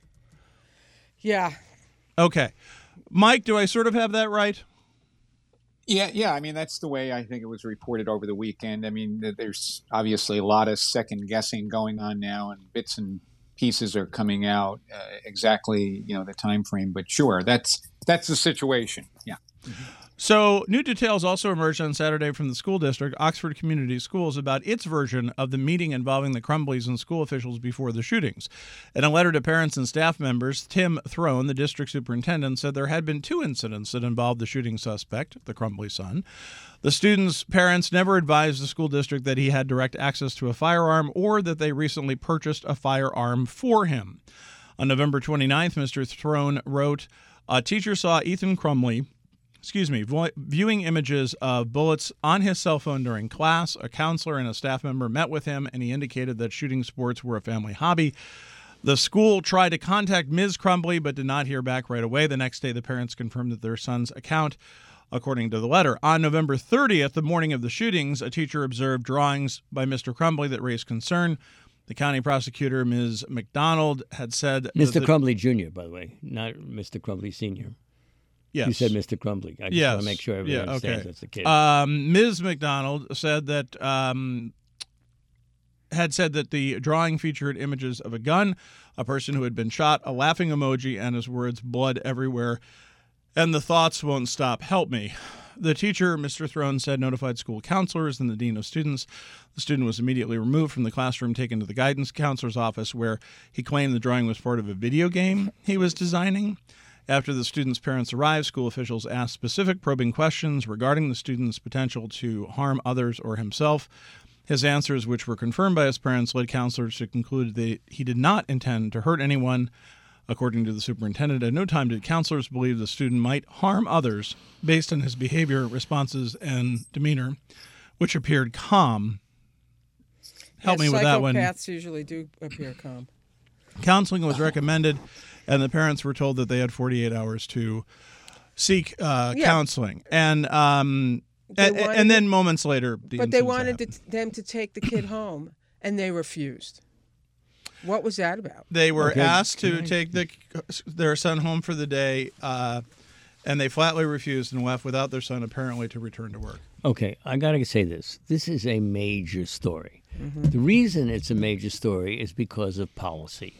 Yeah. Okay. Mike, do I sort of have that right? Yeah, yeah. I mean, that's the way I think it was reported over the weekend. I mean, there's obviously a lot of second guessing going on now, and bits and pieces are coming out uh, exactly, you know, the time frame. But sure, that's that's the situation. Yeah. Mm-hmm. So new details also emerged on Saturday from the school district, Oxford Community Schools, about its version of the meeting involving the Crumbleys and school officials before the shootings. In a letter to parents and staff members, Tim Throne, the district superintendent, said there had been two incidents that involved the shooting suspect, the Crumbley son. The student's parents never advised the school district that he had direct access to a firearm or that they recently purchased a firearm for him. On November twenty-ninth, Mister Throne wrote, "A teacher saw Ethan Crumbley excuse me, vo- viewing images of bullets on his cell phone during class. A counselor and a staff member met with him, and he indicated that shooting sports were a family hobby. The school tried to contact Miz Crumbley, but did not hear back right away. The next day, the parents confirmed that their son's account, according to the letter. On November thirtieth, the morning of the shootings, a teacher observed drawings by Mister Crumbley that raised concern. The county prosecutor, Miz McDonald, had said... Mister The, Crumbley Junior, by the way, not Mister Crumbley Senior Yes. You said Mister Crumbley. I just yes. want to make sure everyone yeah, understands okay. that's the case. Um, Miz McDonald said that um, had said that the drawing featured images of a gun, a person who had been shot, a laughing emoji, and his words, "blood everywhere, and the thoughts won't stop. Help me." The teacher, Mister Throne said, notified school counselors and the dean of students. The student was immediately removed from the classroom, taken to the guidance counselor's office, where he claimed the drawing was part of a video game he was designing. After the student's parents arrived, school officials asked specific probing questions regarding the student's potential to harm others or himself. His answers, which were confirmed by his parents, led counselors to conclude that he did not intend to hurt anyone. According to the superintendent, at no time did counselors believe the student might harm others based on his behavior, responses, and demeanor, which appeared calm. Help yes, me with that one. Psychopaths usually do appear calm. Counseling was recommended, and the parents were told that they had forty-eight hours to seek uh, Yeah. counseling. And um, They and, wanted and then it- moments later, the But they incidents wanted happened. to, them to take the kid home, and they refused. What was that about? They were Okay. asked to Can I- take the, their son home for the day, uh, and they flatly refused and left without their son apparently to return to work. Okay, I got to say this. This is a major story. The reason it's a major story is because of policy.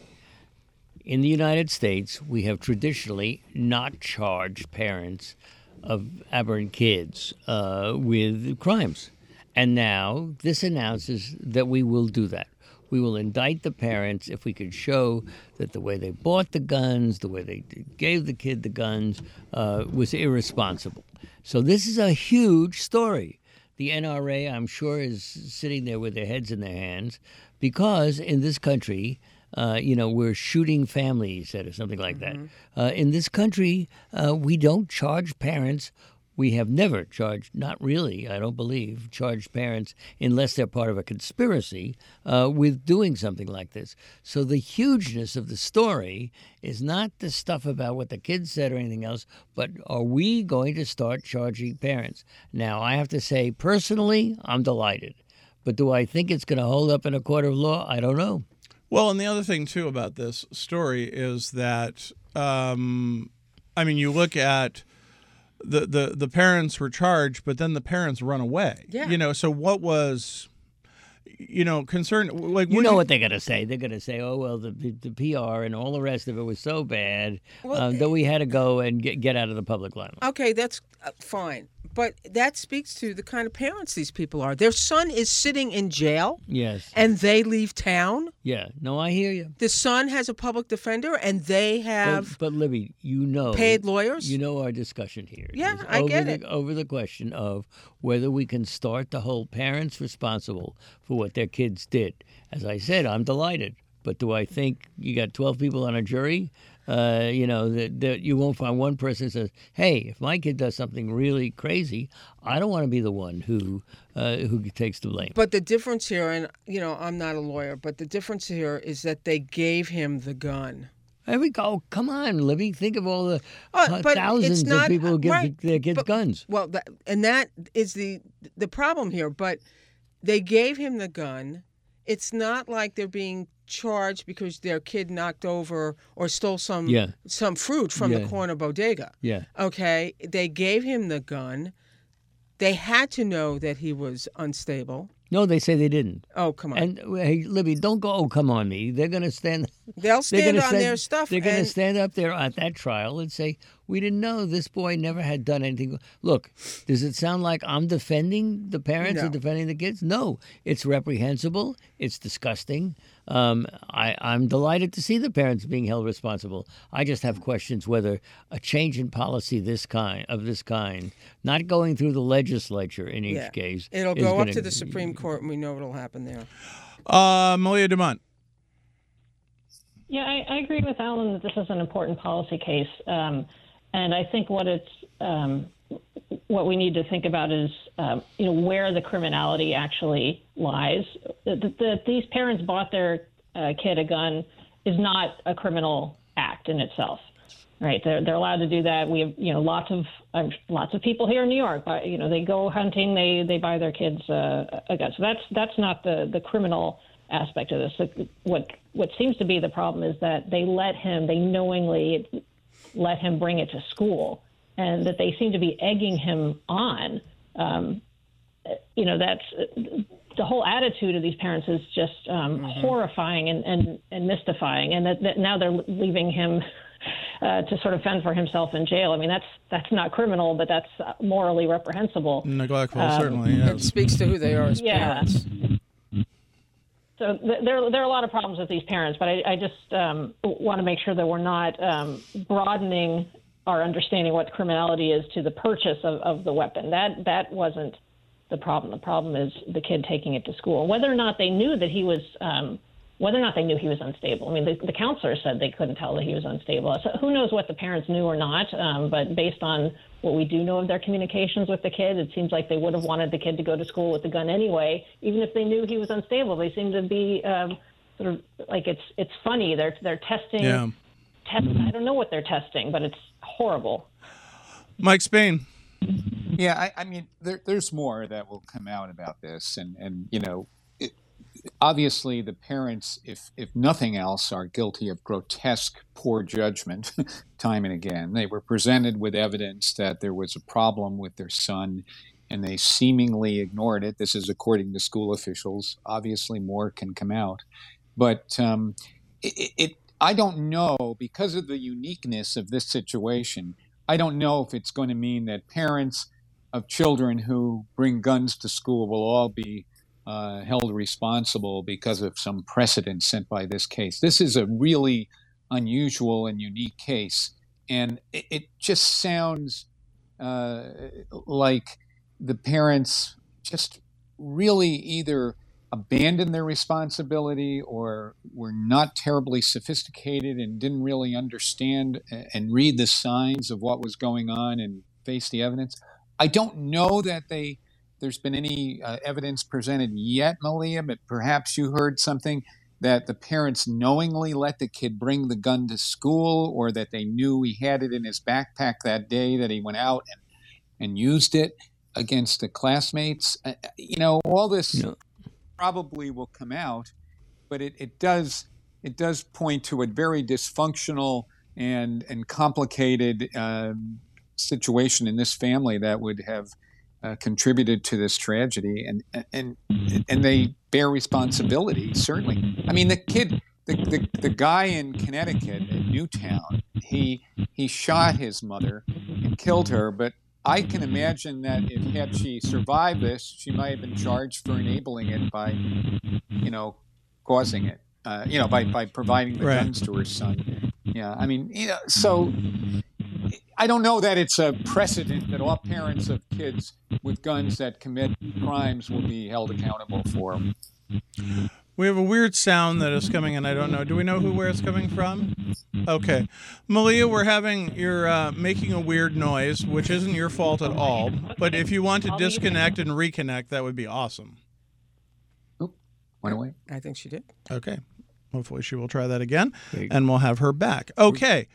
In the United States, we have traditionally not charged parents of aberrant kids uh, with crimes. And now this announces that we will do that. We will indict the parents if we could show that the way they bought the guns, the way they gave the kid the guns, uh, was irresponsible. So this is a huge story. The N R A, I'm sure, is sitting there with their heads in their hands because in this country, uh, you know, we're shooting families or something like that. Uh, in this country, uh, we don't charge parents. We have never charged, not really, I don't believe, charged parents unless they're part of a conspiracy uh, with doing something like this. So the hugeness of the story is not the stuff about what the kids said or anything else, but are we going to start charging parents? Now, I have to say, personally, I'm delighted. But do I think it's going to hold up in a court of law? I don't know. Well, and the other thing, too, about this story is that, um, I mean, you look at the, the, the parents were charged, but then the parents run away. Yeah. You know, so what was, you know, concern, like, You would know what they're going to say. They're going to say, oh, well, the, the P R and all the rest of it was so bad Well, um, that we had to go and get, get out of the public limelight. Okay, that's uh, fine. But that speaks to the kind of parents these people are. Their son is sitting in jail, Yes. and they leave town. Yeah. No, I hear you. The son has a public defender, and they have But, but Libby, you know, paid lawyers. You know our discussion here. Yeah, is I over get the, it. Over the question of whether we can start to hold parents responsible for what their kids did. As I said, I'm delighted. But do I think you got twelve people on a jury? Uh, you know, that, that you won't find one person who says, hey, if my kid does something really crazy, I don't want to be the one who uh, who takes the blame. But the difference here, and you know, I'm not a lawyer, but the difference here is that they gave him the gun. There we go. Come on, Libby. Think of all the Uh, uh, but thousands it's not, of people who give right, their kids but- guns. Well, that, and that is the the problem here. But they gave him the gun. It's not like they're being charged because their kid knocked over or stole some Yeah. some fruit from Yeah. the corner bodega. Yeah. Okay, they gave him the gun. They had to know that he was unstable. No, they say they didn't. Oh, come on. And hey, Libby, don't go. Oh, come on, me. They're going to stand. They'll They're stand going on to stand, their stuff. They're going to and- stand up there at that trial and say, "We didn't know this boy never had done anything." Look, does it sound like I'm defending the parents No. or defending the kids? No, it's reprehensible. It's disgusting. Um, I, I'm delighted to see the parents being held responsible. I just have questions whether a change in policy this kind of this kind, not going through the legislature in each Yeah. case, It'll is go up gonna- to the Supreme Court, and we know what'll happen there. Uh, Malia DeMont. Yeah, I, I agree with Alan that this is an important policy case, um, and I think what it's um, what we need to think about is um, you know where the criminality actually lies. That, that these parents bought their uh, kid a gun is not a criminal act in itself, right? They're they're allowed to do that. We have you know lots of um, lots of people here in New York. But, you know they go hunting, they they buy their kids uh, a gun. So that's that's not the the criminal aspect of this. So what what seems to be the problem is that they let him, they knowingly let him bring it to school, and that they seem to be egging him on. Um, you know, that's the whole attitude of these parents is just um, mm-hmm. horrifying and, and, and mystifying, and that, that now they're leaving him uh, to sort of fend for himself in jail. I mean, that's that's not criminal, but that's morally reprehensible. Neglectful, Um, certainly, It yes. speaks to who they are as Yeah. parents. So th- there, there are a lot of problems with these parents, but I, I just um, want to make sure that we're not um, broadening our understanding what criminality is to the purchase of, of the weapon. That that wasn't the problem. The problem is the kid taking it to school. Whether or not they knew that he was, um, whether or not they knew he was unstable. I mean, the, the counselor said they couldn't tell that he was unstable. So who knows what the parents knew or not? Um, but based on what we do know of their communications with the kid, it seems like they would have wanted the kid to go to school with the gun anyway, even if they knew he was unstable. They seem to be um, sort of like it's it's funny. They're they're testing Yeah. test. I don't know what they're testing, but it's horrible. Mike Spain. Yeah, I, I mean, there, there's more that will come out about this, and and you know, it, obviously the parents, if if nothing else, are guilty of grotesque poor judgment, time and again. They were presented with evidence that there was a problem with their son, and they seemingly ignored it. This is according to school officials. Obviously, more can come out, but um, it, it I don't know, because of the uniqueness of this situation. I don't know if it's going to mean that parents of children who bring guns to school will all be uh, held responsible because of some precedent set by this case. This is a really unusual and unique case, and it, it just sounds uh, like the parents just really either abandoned their responsibility or were not terribly sophisticated and didn't really understand and read the signs of what was going on and face the evidence. I don't know that they there's been any uh, evidence presented yet, Malia, but perhaps you heard something that the parents knowingly let the kid bring the gun to school, or that they knew he had it in his backpack that day that he went out and, and used it against the classmates. Uh, you know, all this no. probably will come out, but it, it does it does point to a very dysfunctional and and complicated uh, situation in this family that would have uh, contributed to this tragedy, and and and they bear responsibility, certainly. I mean, the kid, the the, the guy in Connecticut in Newtown, he he shot his mother and killed her, but I can imagine that if had she survived this, she might have been charged for enabling it by, you know, causing it, uh, you know, by, by providing the right. guns to her son. Yeah, I mean, you know, so I don't know that it's a precedent that all parents of kids with guns that commit crimes will be held accountable for. We have a weird sound that is coming in. I don't know. Do we know who where it's coming from? Okay. Malia, we're having, you're uh, making a weird noise, which isn't your fault at all. But if you want to disconnect and reconnect, that would be awesome. Oop, went away. I think she did. Okay. Hopefully she will try that again, and we'll have her back. Okay.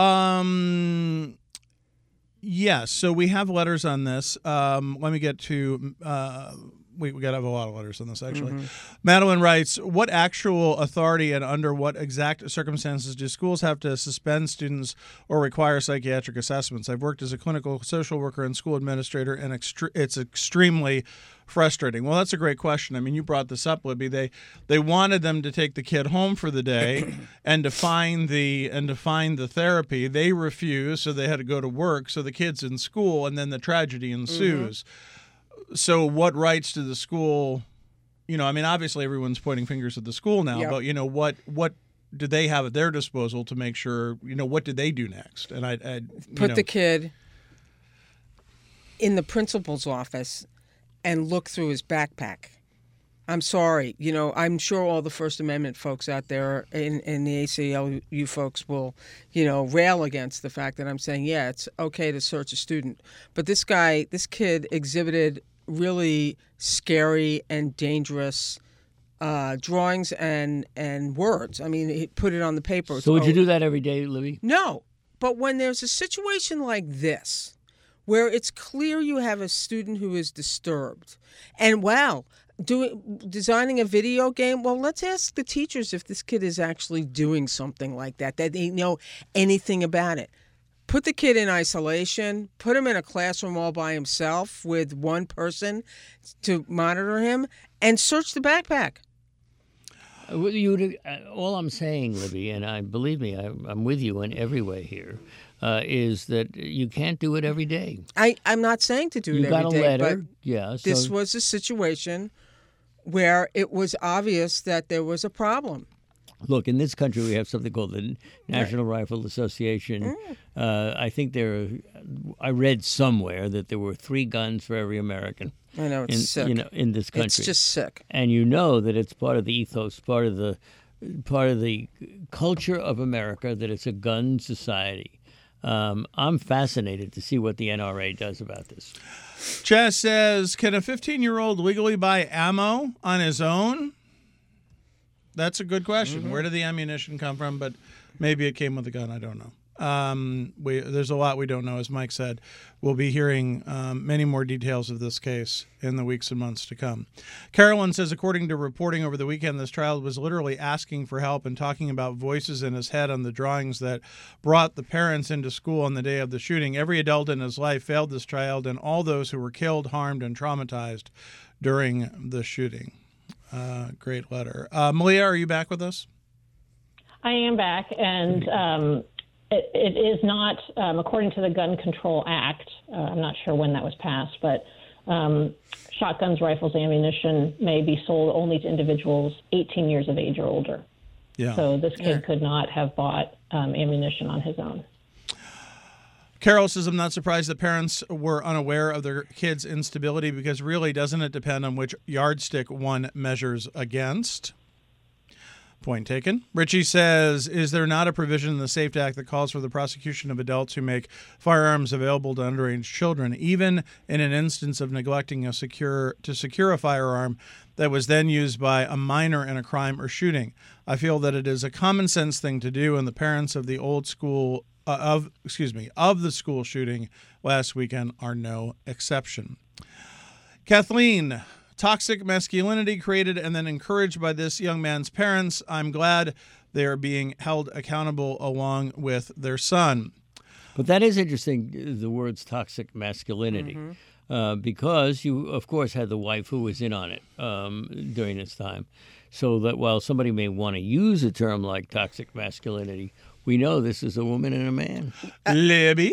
Um, yes, so we have letters on this. Um, let me get to... Uh, We, we got to have a lot of letters on this, actually. Mm-hmm. Madeline writes, what actual authority and under what exact circumstances do schools have to suspend students or require psychiatric assessments? I've worked as a clinical social worker and school administrator, and extre- it's extremely frustrating. Well, that's a great question. I mean, you brought this up, Libby. They they wanted them to take the kid home for the day and to find the and to find the therapy. They refused, so they had to go to work. So the kid's in school, and then the tragedy ensues. Mm-hmm. So what rights to the school, you know, I mean, obviously everyone's pointing fingers at the school now, yep. but, you know, what what do they have at their disposal to make sure, you know, what do they do next? And I, I Put know. the kid in the principal's office and look through his backpack. I'm sorry. You know, I'm sure all the First Amendment folks out there and, and the A C L U folks will, you know, rail against the fact that I'm saying, yeah, it's okay to search a student. But this guy, this kid exhibited really scary and dangerous uh, drawings and, and words. I mean, he put it on the paper. So would you do that every day, Libby? No. But when there's a situation like this, where it's clear you have a student who is disturbed, and wow, doing designing a video game, well, let's ask the teachers if this kid is actually doing something like that, that they know anything about it. Put the kid in isolation, put him in a classroom all by himself with one person to monitor him, and search the backpack. You, all I'm saying, Libby, and I believe me, I, I'm with you in every way here, uh, is that you can't do it every day. I, I'm not saying to do you it every day. You got a letter, but yeah. So this was a situation where it was obvious that there was a problem. Look, in this country, we have something called the National right. Rifle Association. Mm. Uh, I think there, I read somewhere that there were three guns for every American. I know, it's in, sick. You know, in this country, it's just sick. And you know that it's part of the ethos, part of the, part of the culture of America that it's a gun society. Um, I'm fascinated to see what the N R A does about this. Chess says, can a fifteen-year-old legally buy ammo on his own? That's a good question. Mm-hmm. Where did the ammunition come from? But Maybe it came with a gun. I don't know. Um, we, there's a lot we don't know, as Mike said. We'll be hearing um, many more details of this case in the weeks and months to come. Carolyn says, according to reporting over the weekend, this child was literally asking for help and talking about voices in his head on the drawings that brought the parents into school on the day of the shooting. Every adult in his life failed this child and all those who were killed, harmed, and traumatized during the shooting. Uh, great letter. Uh, Malia, are you back with us? I am back, and um, it, it is not, um, according to the Gun Control Act, uh, I'm not sure when that was passed, but um, shotguns, rifles, ammunition may be sold only to individuals eighteen years of age or older. Yeah. So this kid Yeah. could not have bought um, ammunition on his own. Carol says, I'm not surprised that parents were unaware of their kids' instability because really doesn't it depend on which yardstick one measures against? Point taken. Richie says, is there not a provision in the SAFE Act that calls for the prosecution of adults who make firearms available to underage children, even in an instance of neglecting a secure to secure a firearm that was then used by a minor in a crime or shooting? I feel that it is a common sense thing to do, and the parents of the old school uh, of excuse me of the school shooting last weekend are no exception. Kathleen, toxic masculinity created and then encouraged by this young man's parents. I'm glad they are being held accountable along with their son. But that is interesting, the words toxic masculinity, mm-hmm. uh, because you, of course, had the wife who was in on it um, during this time. So that while somebody may want to use a term like toxic masculinity, we know this is a woman and a man. Uh, Libby.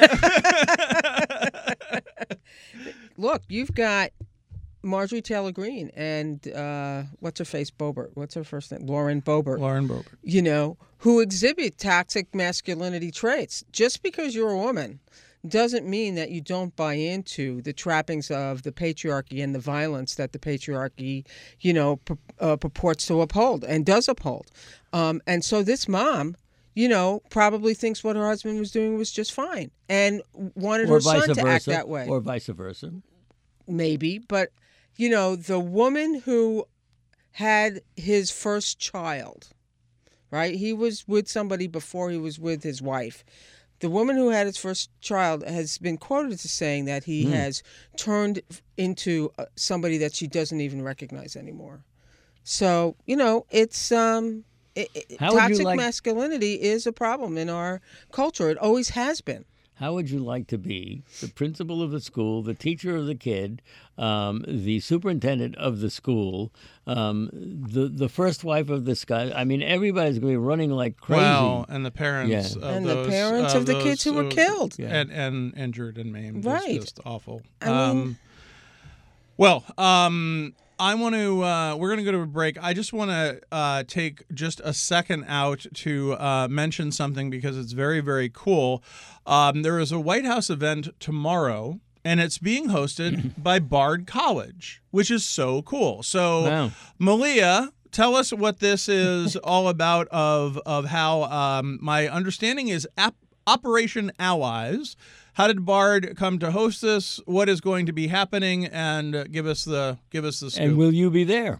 Look, you've got Marjorie Taylor Greene and uh, what's her face, Boebert. What's her first name? Lauren Boebert. Lauren Boebert. You know, who exhibit toxic masculinity traits. Just because you're a woman doesn't mean that you don't buy into the trappings of the patriarchy and the violence that the patriarchy, you know, pur- uh, purports to uphold and does uphold. Um, and so this mom, you know, probably thinks what her husband was doing was just fine and wanted or her vice son versa, to act that way. Or vice versa. Maybe, but, you know, the woman who had his first child, right? He was with somebody before he was with his wife. The woman who had his first child has been quoted as saying that he mm. has turned into somebody that she doesn't even recognize anymore. So, you know, it's um, it, it, toxic like, masculinity is a problem in our culture. It always has been. How would you like to be the principal of the school, the teacher of the kid, um, the superintendent of the school, um, the the first wife of this guy? I mean, everybody's going to be running like crazy. Wow, and the parents yeah. of and those, the parents of, of the those, kids who were uh, killed. Yeah. And, and injured and maimed. Right. It's just awful. I mean, um, well, um, I want to, uh, we're going to go to a break. I just want to uh, take just a second out to uh, mention something because it's very, very cool. Um, there is a White House event tomorrow, and it's being hosted by Bard College, which is so cool. So, wow. Malia, tell us what this is all about of, of how um, my understanding is ap- Operation Allies. How did Bard come to host this? What is going to be happening? And uh, give us the give us the scoop. And will you be there?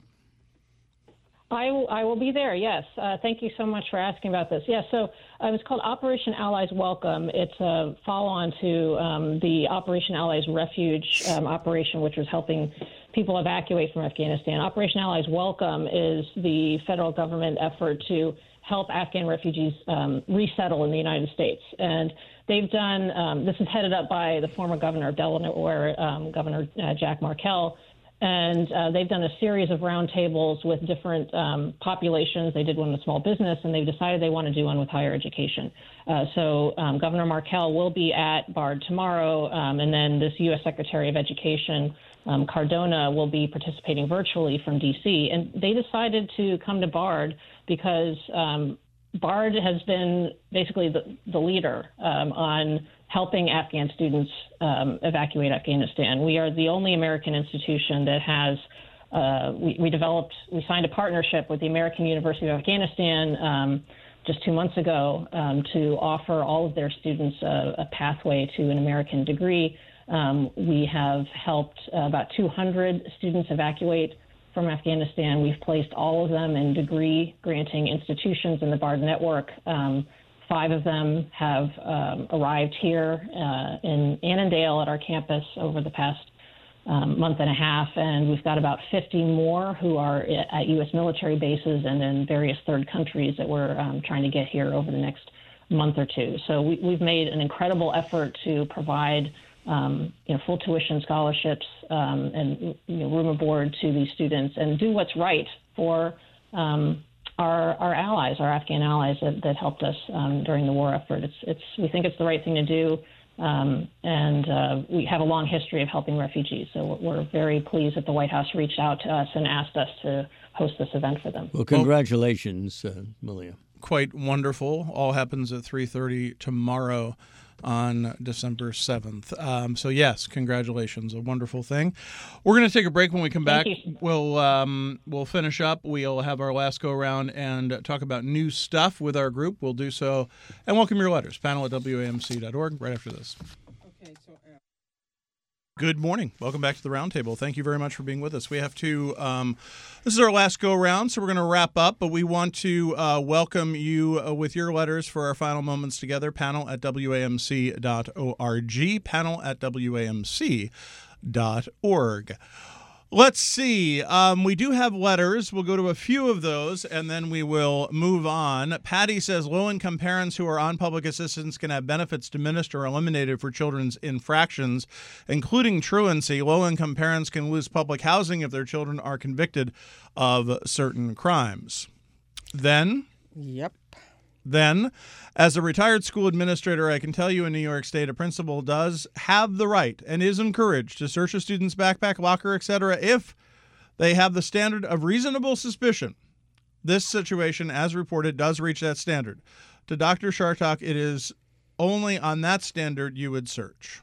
I will, I will be there, yes. Uh, thank you so much for asking about this. Yeah, so uh, it's called Operation Allies Welcome. It's a follow-on to um, the Operation Allies Refuge um, operation, which was helping people evacuate from Afghanistan. Operation Allies Welcome is the federal government effort to help Afghan refugees um, resettle in the United States. And they've done, um, this is headed up by the former governor of Delaware, um, Governor uh, Jack Markell. And uh, they've done a series of roundtables with different um, populations. They did one with small business, and they've decided they want to do one with higher education. Uh, so um, Governor Markell will be at Bard tomorrow, um, and then this U S Secretary of Education, um, Cardona, will be participating virtually from D C. And they decided to come to Bard because um, Bard has been basically the, the leader um, on helping Afghan students um, evacuate Afghanistan. We are the only American institution that has, uh, we, we developed, we signed a partnership with the American University of Afghanistan um, just two months ago um, to offer all of their students a, a pathway to an American degree. Um, we have helped uh, about two hundred students evacuate from Afghanistan. We've placed all of them in degree-granting institutions in the BARD network. Um, five of them have um, arrived here uh, in Annandale at our campus over the past um, month and a half, and we've got about fifty more who are at U S military bases and in various third countries that we're um, trying to get here over the next month or two. So we, we've made an incredible effort to provide um, you know, full tuition scholarships um, and you know, room and board to these students and do what's right for um, our, our allies, our Afghan allies that, that helped us um, during the war effort. It's, it's, we think it's the right thing to do, um, and uh, we have a long history of helping refugees. So we're very pleased that the White House reached out to us and asked us to host this event for them. Well, congratulations, uh, Malia. Quite wonderful. All happens at three thirty tomorrow on December seventh. Um, so, yes, congratulations. A wonderful thing. We're going to take a break. When we come back, Thank you. we'll um, we'll finish up. We'll have our last go-around and talk about new stuff with our group. We'll do so and welcome your letters. Panel at W A M C dot org right after this. Okay, so uh, Good morning. Welcome back to the Roundtable. Thank you very much for being with us. We have to, um, this is our last go-around, so we're going to wrap up, but we want to uh, welcome you uh, with your letters for our final moments together. Panel at W A M C dot org. Panel at W A M C dot org. Let's see. Um, we do have letters. We'll go to a few of those, and then we will move on. Patty says low-income parents who are on public assistance can have benefits diminished or eliminated for children's infractions, including truancy. Low-income parents can lose public housing if their children are convicted of certain crimes. Then... Yep. Then, as a retired school administrator, I can tell you in New York State, a principal does have the right and is encouraged to search a student's backpack, locker, et cetera, if they have the standard of reasonable suspicion. This situation, as reported, does reach that standard. To Doctor Chartok, it is only on that standard you would search.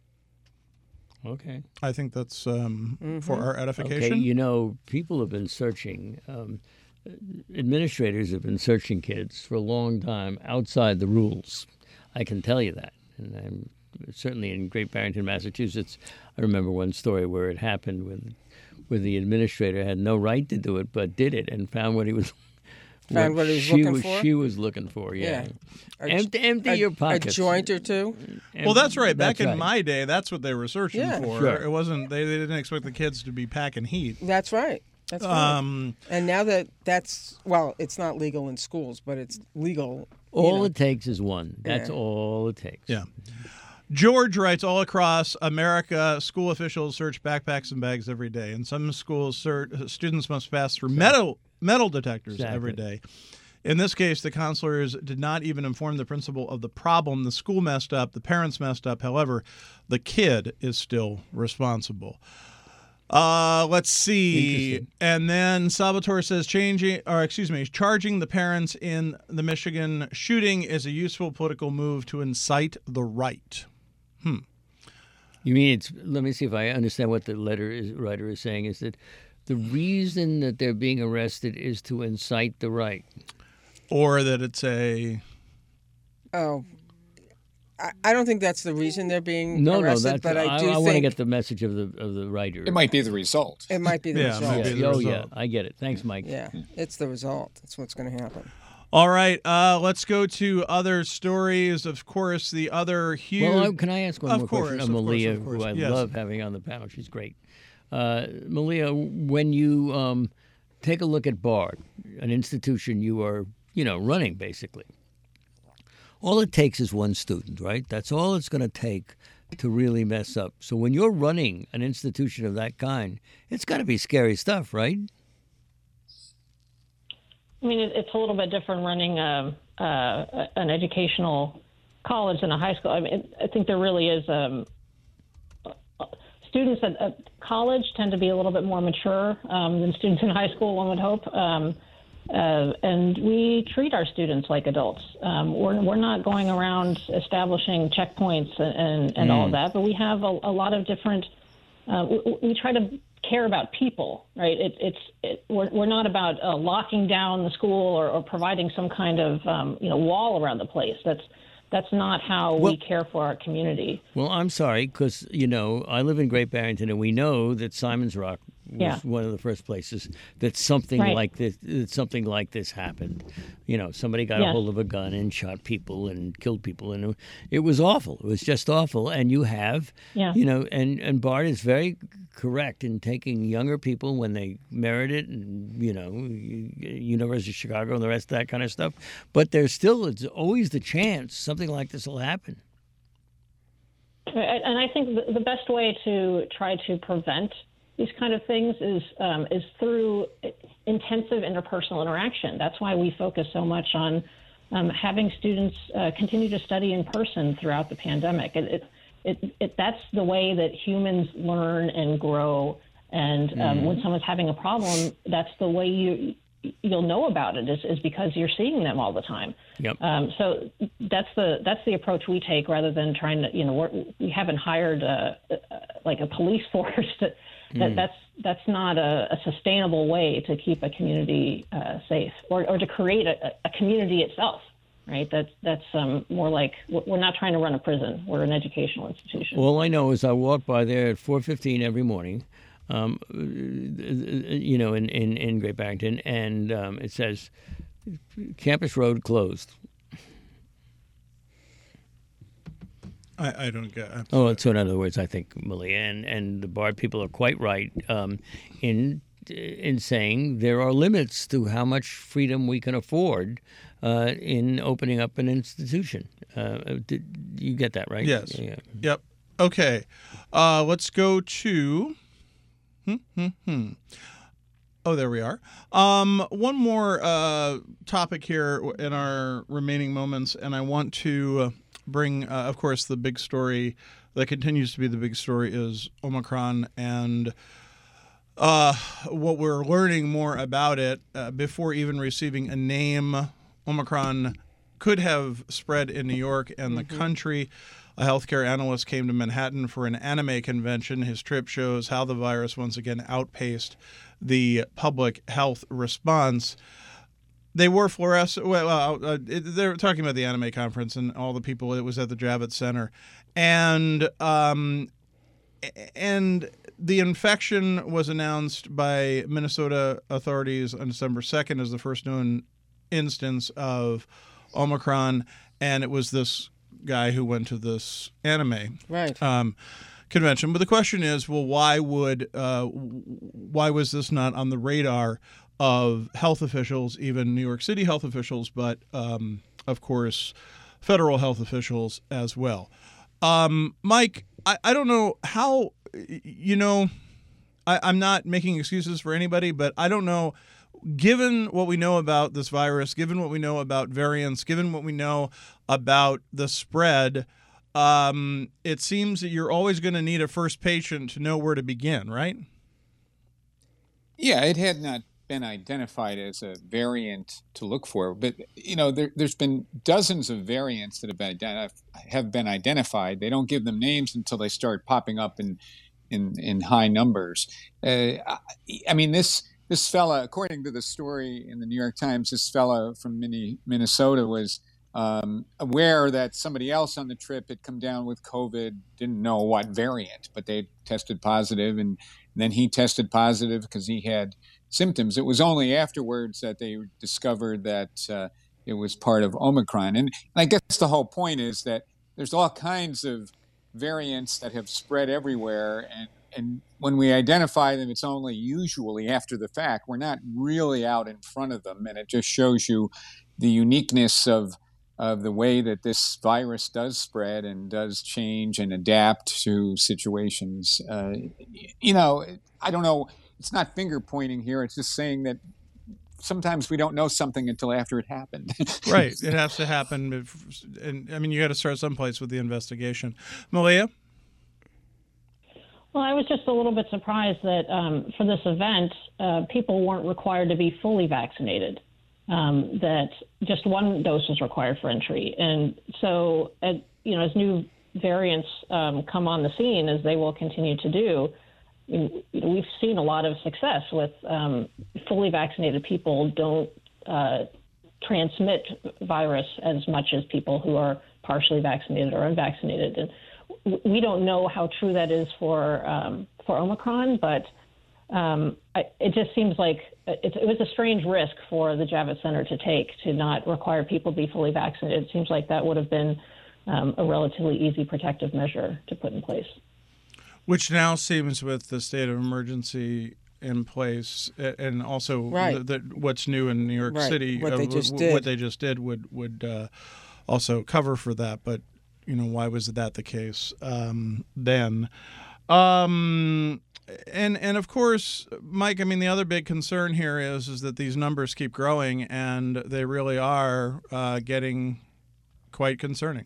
Okay. I think that's um, Mm-hmm. for our edification. Okay, you know, people have been searching. Um, administrators have been searching kids for a long time outside the rules. I can tell you that. And I'm certainly in Great Barrington, Massachusetts. I remember one story where it happened with, where the administrator had no right to do it, but did it and found what he was. Found what he was she looking was, for? She was looking for. Yeah. A- Empty, empty a, your pockets. A joint or two. Well, that's right. Back That's in right. my day, that's what they were searching Yeah. for. Sure. It wasn't. They, they didn't expect the kids to be packing heat. That's right. That's right. Um, And now that that's, well, it's not legal in schools, but it's legal. you All know. it takes is one. That's Yeah. all it takes. Yeah. George writes, all across America, school officials search backpacks and bags every day. In some schools, ser- students must pass through metal metal detectors Exactly. every day. In this case, the counselors did not even inform the principal of the problem. The school messed up. The parents messed up. However, the kid is still responsible. Uh, let's see. Interesting. And then Salvatore says changing, or excuse me, charging the parents in the Michigan shooting is a useful political move to incite the right. You mean it's? Let me see if I understand what the letter is, writer is saying. Is that the reason that they're being arrested is to incite the right? Or that it's a... Oh, I, I don't think that's the reason they're being No, arrested, no. That's. but I I, do I think want to get the message of the of the writer. It might be the result. it might be the Yeah, it result. might Yeah. be the Oh, result. yeah. I get it. Thanks, Mike. Yeah, it's the result. That's what's going to happen. All right, uh, let's go to other stories. Of course, the other huge... Well, I- can I ask one Of more course, question of of course, Malia, of course. who I Yes. love having on the panel? She's great. Uh, Malia, when you um, take a look at BARD, an institution you are, you know, running basically, all it takes is one student, right? That's all it's going to take to really mess up. So when you're running an institution of that kind, it's got to be scary stuff, right? I mean, it, it's a little bit different running a, uh, an educational college than a high school. I mean, it, I think there really is um, students at, at college tend to be a little bit more mature um, than students in high school, one would hope. Um, uh, and we treat our students like adults. Um, we're, we're not going around establishing checkpoints and, and, and all of that, but we have a, a lot of different, uh, we, we try to care about people, right? It, it's it, we're, we're not about uh, locking down the school or, or providing some kind of um, you know wall around the place. That's that's not how Well- we care for our community. Well, I'm sorry, because, you know, I live in Great Barrington, and we know that Simon's Rock, was Yeah. one of the first places that something Right. like this that something like this happened. You know, somebody got a Yes. hold of a gun and shot people and killed people, and it was awful. It was just awful. And you have, Yeah. you know, and and Bart is very correct in taking younger people when they merit it, and you know, University of Chicago and the rest of that kind of stuff. But there's still, it's always the chance something like this will happen. And I think the the best way to try to prevent these kind of things is um, is through intensive interpersonal interaction. That's why we focus so much on um, having students uh, continue to study in person throughout the pandemic. It, it, it, it, that's the way that humans learn and grow. And um, mm-hmm. when someone's having a problem, that's the way you you'll know about it is, is because you're seeing them all the time. Yep. Um, so that's the that's the approach we take, rather than trying to, you know, we're, we haven't hired a, a, like a police force. To, that, mm. That's that's not a, a sustainable way to keep a community uh, safe, or, or to create a, a community itself. Right. That's that's um, more like, we're not trying to run a prison. We're an educational institution. All I know is I walk by there at four fifteen every morning. Um, you know, in, in, in Great Barrington, and um, it says Campus Road closed. I, I don't get it. Oh, so in other words, I think, Malia, and, and the Bard people are quite right um, in in saying there are limits to how much freedom we can afford uh, in opening up an institution. Uh, did you get that right? Yes. Yeah. Yep. Okay. Uh, let's go to... Hmm, hmm, hmm. Oh, there we are. Um, one more uh, topic here in our remaining moments, and I want to bring, uh, of course, the big story that continues to be the big story is Omicron, and uh, what we're learning more about it uh, before even receiving a name. Omicron could have spread in New York and the mm-hmm. country. A healthcare analyst came to Manhattan for an anime convention. His trip shows how the virus once again outpaced the public health response. They wore fluorescent. Well, uh, they're talking about the anime conference and all the people. It was at the Javits Center, and um, and the infection was announced by Minnesota authorities on December second as the first known instance of Omicron, and it was this guy who went to this anime right. um, convention. But the question is, well, why would uh, why was this not on the radar of health officials, even New York City health officials, but um, of course, federal health officials as well? Um, Mike, I, I don't know how, you know, I, I'm not making excuses for anybody, but I don't know. Given what we know about this virus, given what we know about variants, given what we know about the spread, um, it seems that you're always going to need a first patient to know where to begin, right? Yeah, it had not been identified as a variant to look for, but you know, there, there's been dozens of variants that have been identif- have been identified. They don't give them names until they start popping up in in, in high numbers. Uh, I, I mean, this. This fella, according to the story in the New York Times, this fella from Minnesota was um, aware that somebody else on the trip had come down with COVID, didn't know what variant, but they tested positive, and then he tested positive because he had symptoms. It was only afterwards that they discovered that uh, it was part of Omicron. And, and I guess the whole point is that there's all kinds of variants that have spread everywhere, and And when we identify them, it's only usually after the fact. We're not really out in front of them. And it just shows you the uniqueness of of the way that this virus does spread and does change and adapt to situations. Uh, you know, I don't know. It's not finger pointing here. It's just saying that sometimes we don't know something until after it happened. Right. It has to happen. And I mean, you got to start someplace with the investigation. Malia? Well, I was just a little bit surprised that um, for this event, uh, people weren't required to be fully vaccinated, um, that just one dose was required for entry. And so, uh, you know, as new variants um, come on the scene, as they will continue to do, you know, we've seen a lot of success with um, fully vaccinated people don't uh, transmit virus as much as people who are partially vaccinated or unvaccinated. And we don't know how true that is for um, for Omicron, but um, I, it just seems like it, it was a strange risk for the Javits Center to take, to not require people to be fully vaccinated. It seems like that would have been um, a relatively easy protective measure to put in place. Which now seems, with the state of emergency in place, and also right. the, the, what's new in New York right. City, what, uh, they just w- did. what they just did would would uh, also cover for that. But you know, why was that the case um, then? Um, and and of course, Mike, I mean, the other big concern here is is that these numbers keep growing, and they really are uh, getting quite concerning.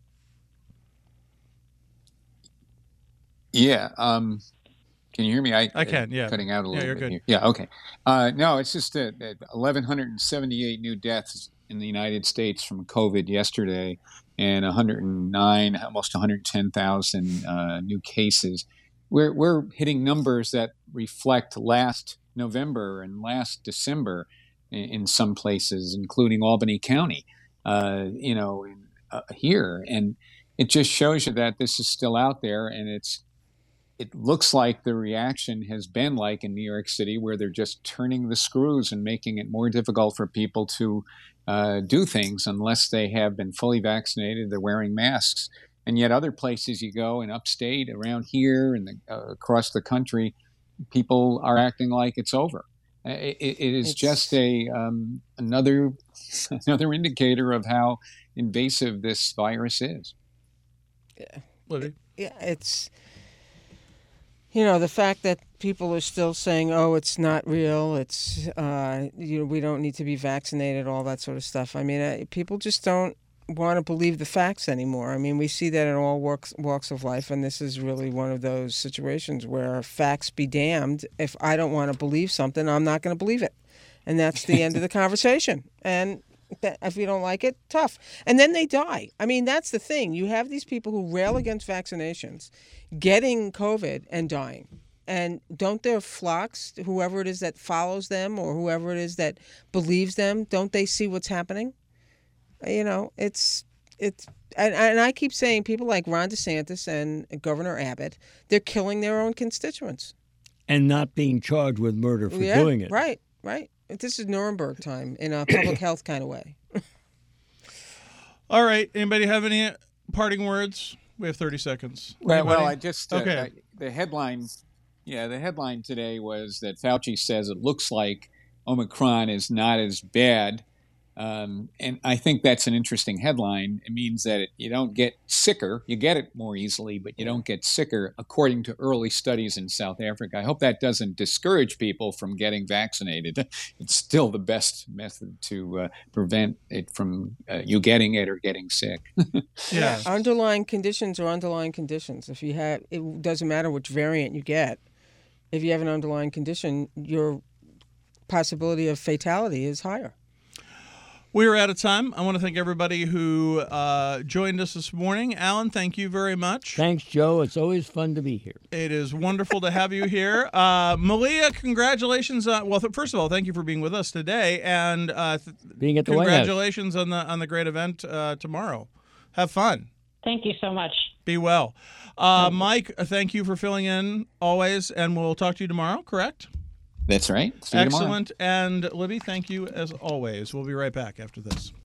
Yeah. Um, can you hear me? I, I can, yeah. Cutting out a Yeah, little you're bit good. here. Yeah, okay. Uh, no, it's just uh, eleven seventy-eight new deaths in the United States from COVID yesterday, and one hundred nine, almost one hundred ten thousand uh, new cases. We're, we're hitting numbers that reflect last November and last December in, in some places, including Albany County, uh, you know, in, uh, here. And it just shows you that this is still out there, and it's it looks like the reaction has been like in New York City, where they're just turning the screws and making it more difficult for people to uh, do things unless they have been fully vaccinated. They're wearing masks. And yet other places you go in upstate, around here and uh, across the country, people are acting like it's over. It, it is It's... just a um, another another indicator of how invasive this virus is. Yeah, Libby? yeah, it's... You know, the fact that people are still saying, "Oh, it's not real. It's uh, you know, we don't need to be vaccinated," all that sort of stuff. I mean, uh, people just don't want to believe the facts anymore. I mean, we see that in all walks walks of life, and this is really one of those situations where facts be damned. If I don't want to believe something, I'm not going to believe it, and that's the end of the conversation. And that, if you don't like it, tough. And then they die. I mean, that's the thing. You have these people who rail against vaccinations, getting COVID and dying. And don't their flocks, whoever it is that follows them or whoever it is that believes them, don't they see what's happening? You know, it's it's and, and I keep saying people like Ron DeSantis and Governor Abbott, they're killing their own constituents. And not being charged with murder for yeah, doing it. Right, right. This is Nuremberg time in a public health kind of way. All right. Anybody have any parting words? We have thirty seconds. Well, well Anybody? I just, uh, Okay. I, the headline, yeah, the headline today was that Fauci says it looks like Omicron is not as bad. Um, and I think that's an interesting headline. It means that it, you don't get sicker. You get it more easily, but you don't get sicker, according to early studies in South Africa. I hope that doesn't discourage people from getting vaccinated. It's still the best method to uh, prevent it from uh, you getting it or getting sick. Yeah. Underlying conditions are underlying conditions. If you have, it doesn't matter which variant you get. If you have an underlying condition, your possibility of fatality is higher. We are out of time. I want to thank everybody who uh, joined us this morning. Alan, thank you very much. Thanks, Joe. It's always fun to be here. It is wonderful to have you here. Uh, Malia, congratulations. On, well, th- first of all, thank you for being with us today. And uh, th- Being at the White House. congratulations on the on the great event uh, tomorrow. Have fun. Thank you so much. Be well. Uh, Mike, uh, thank you for filling in always, and we'll talk to you tomorrow, correct? That's right. See you tomorrow. Excellent. And Libby, thank you as always. We'll be right back after this.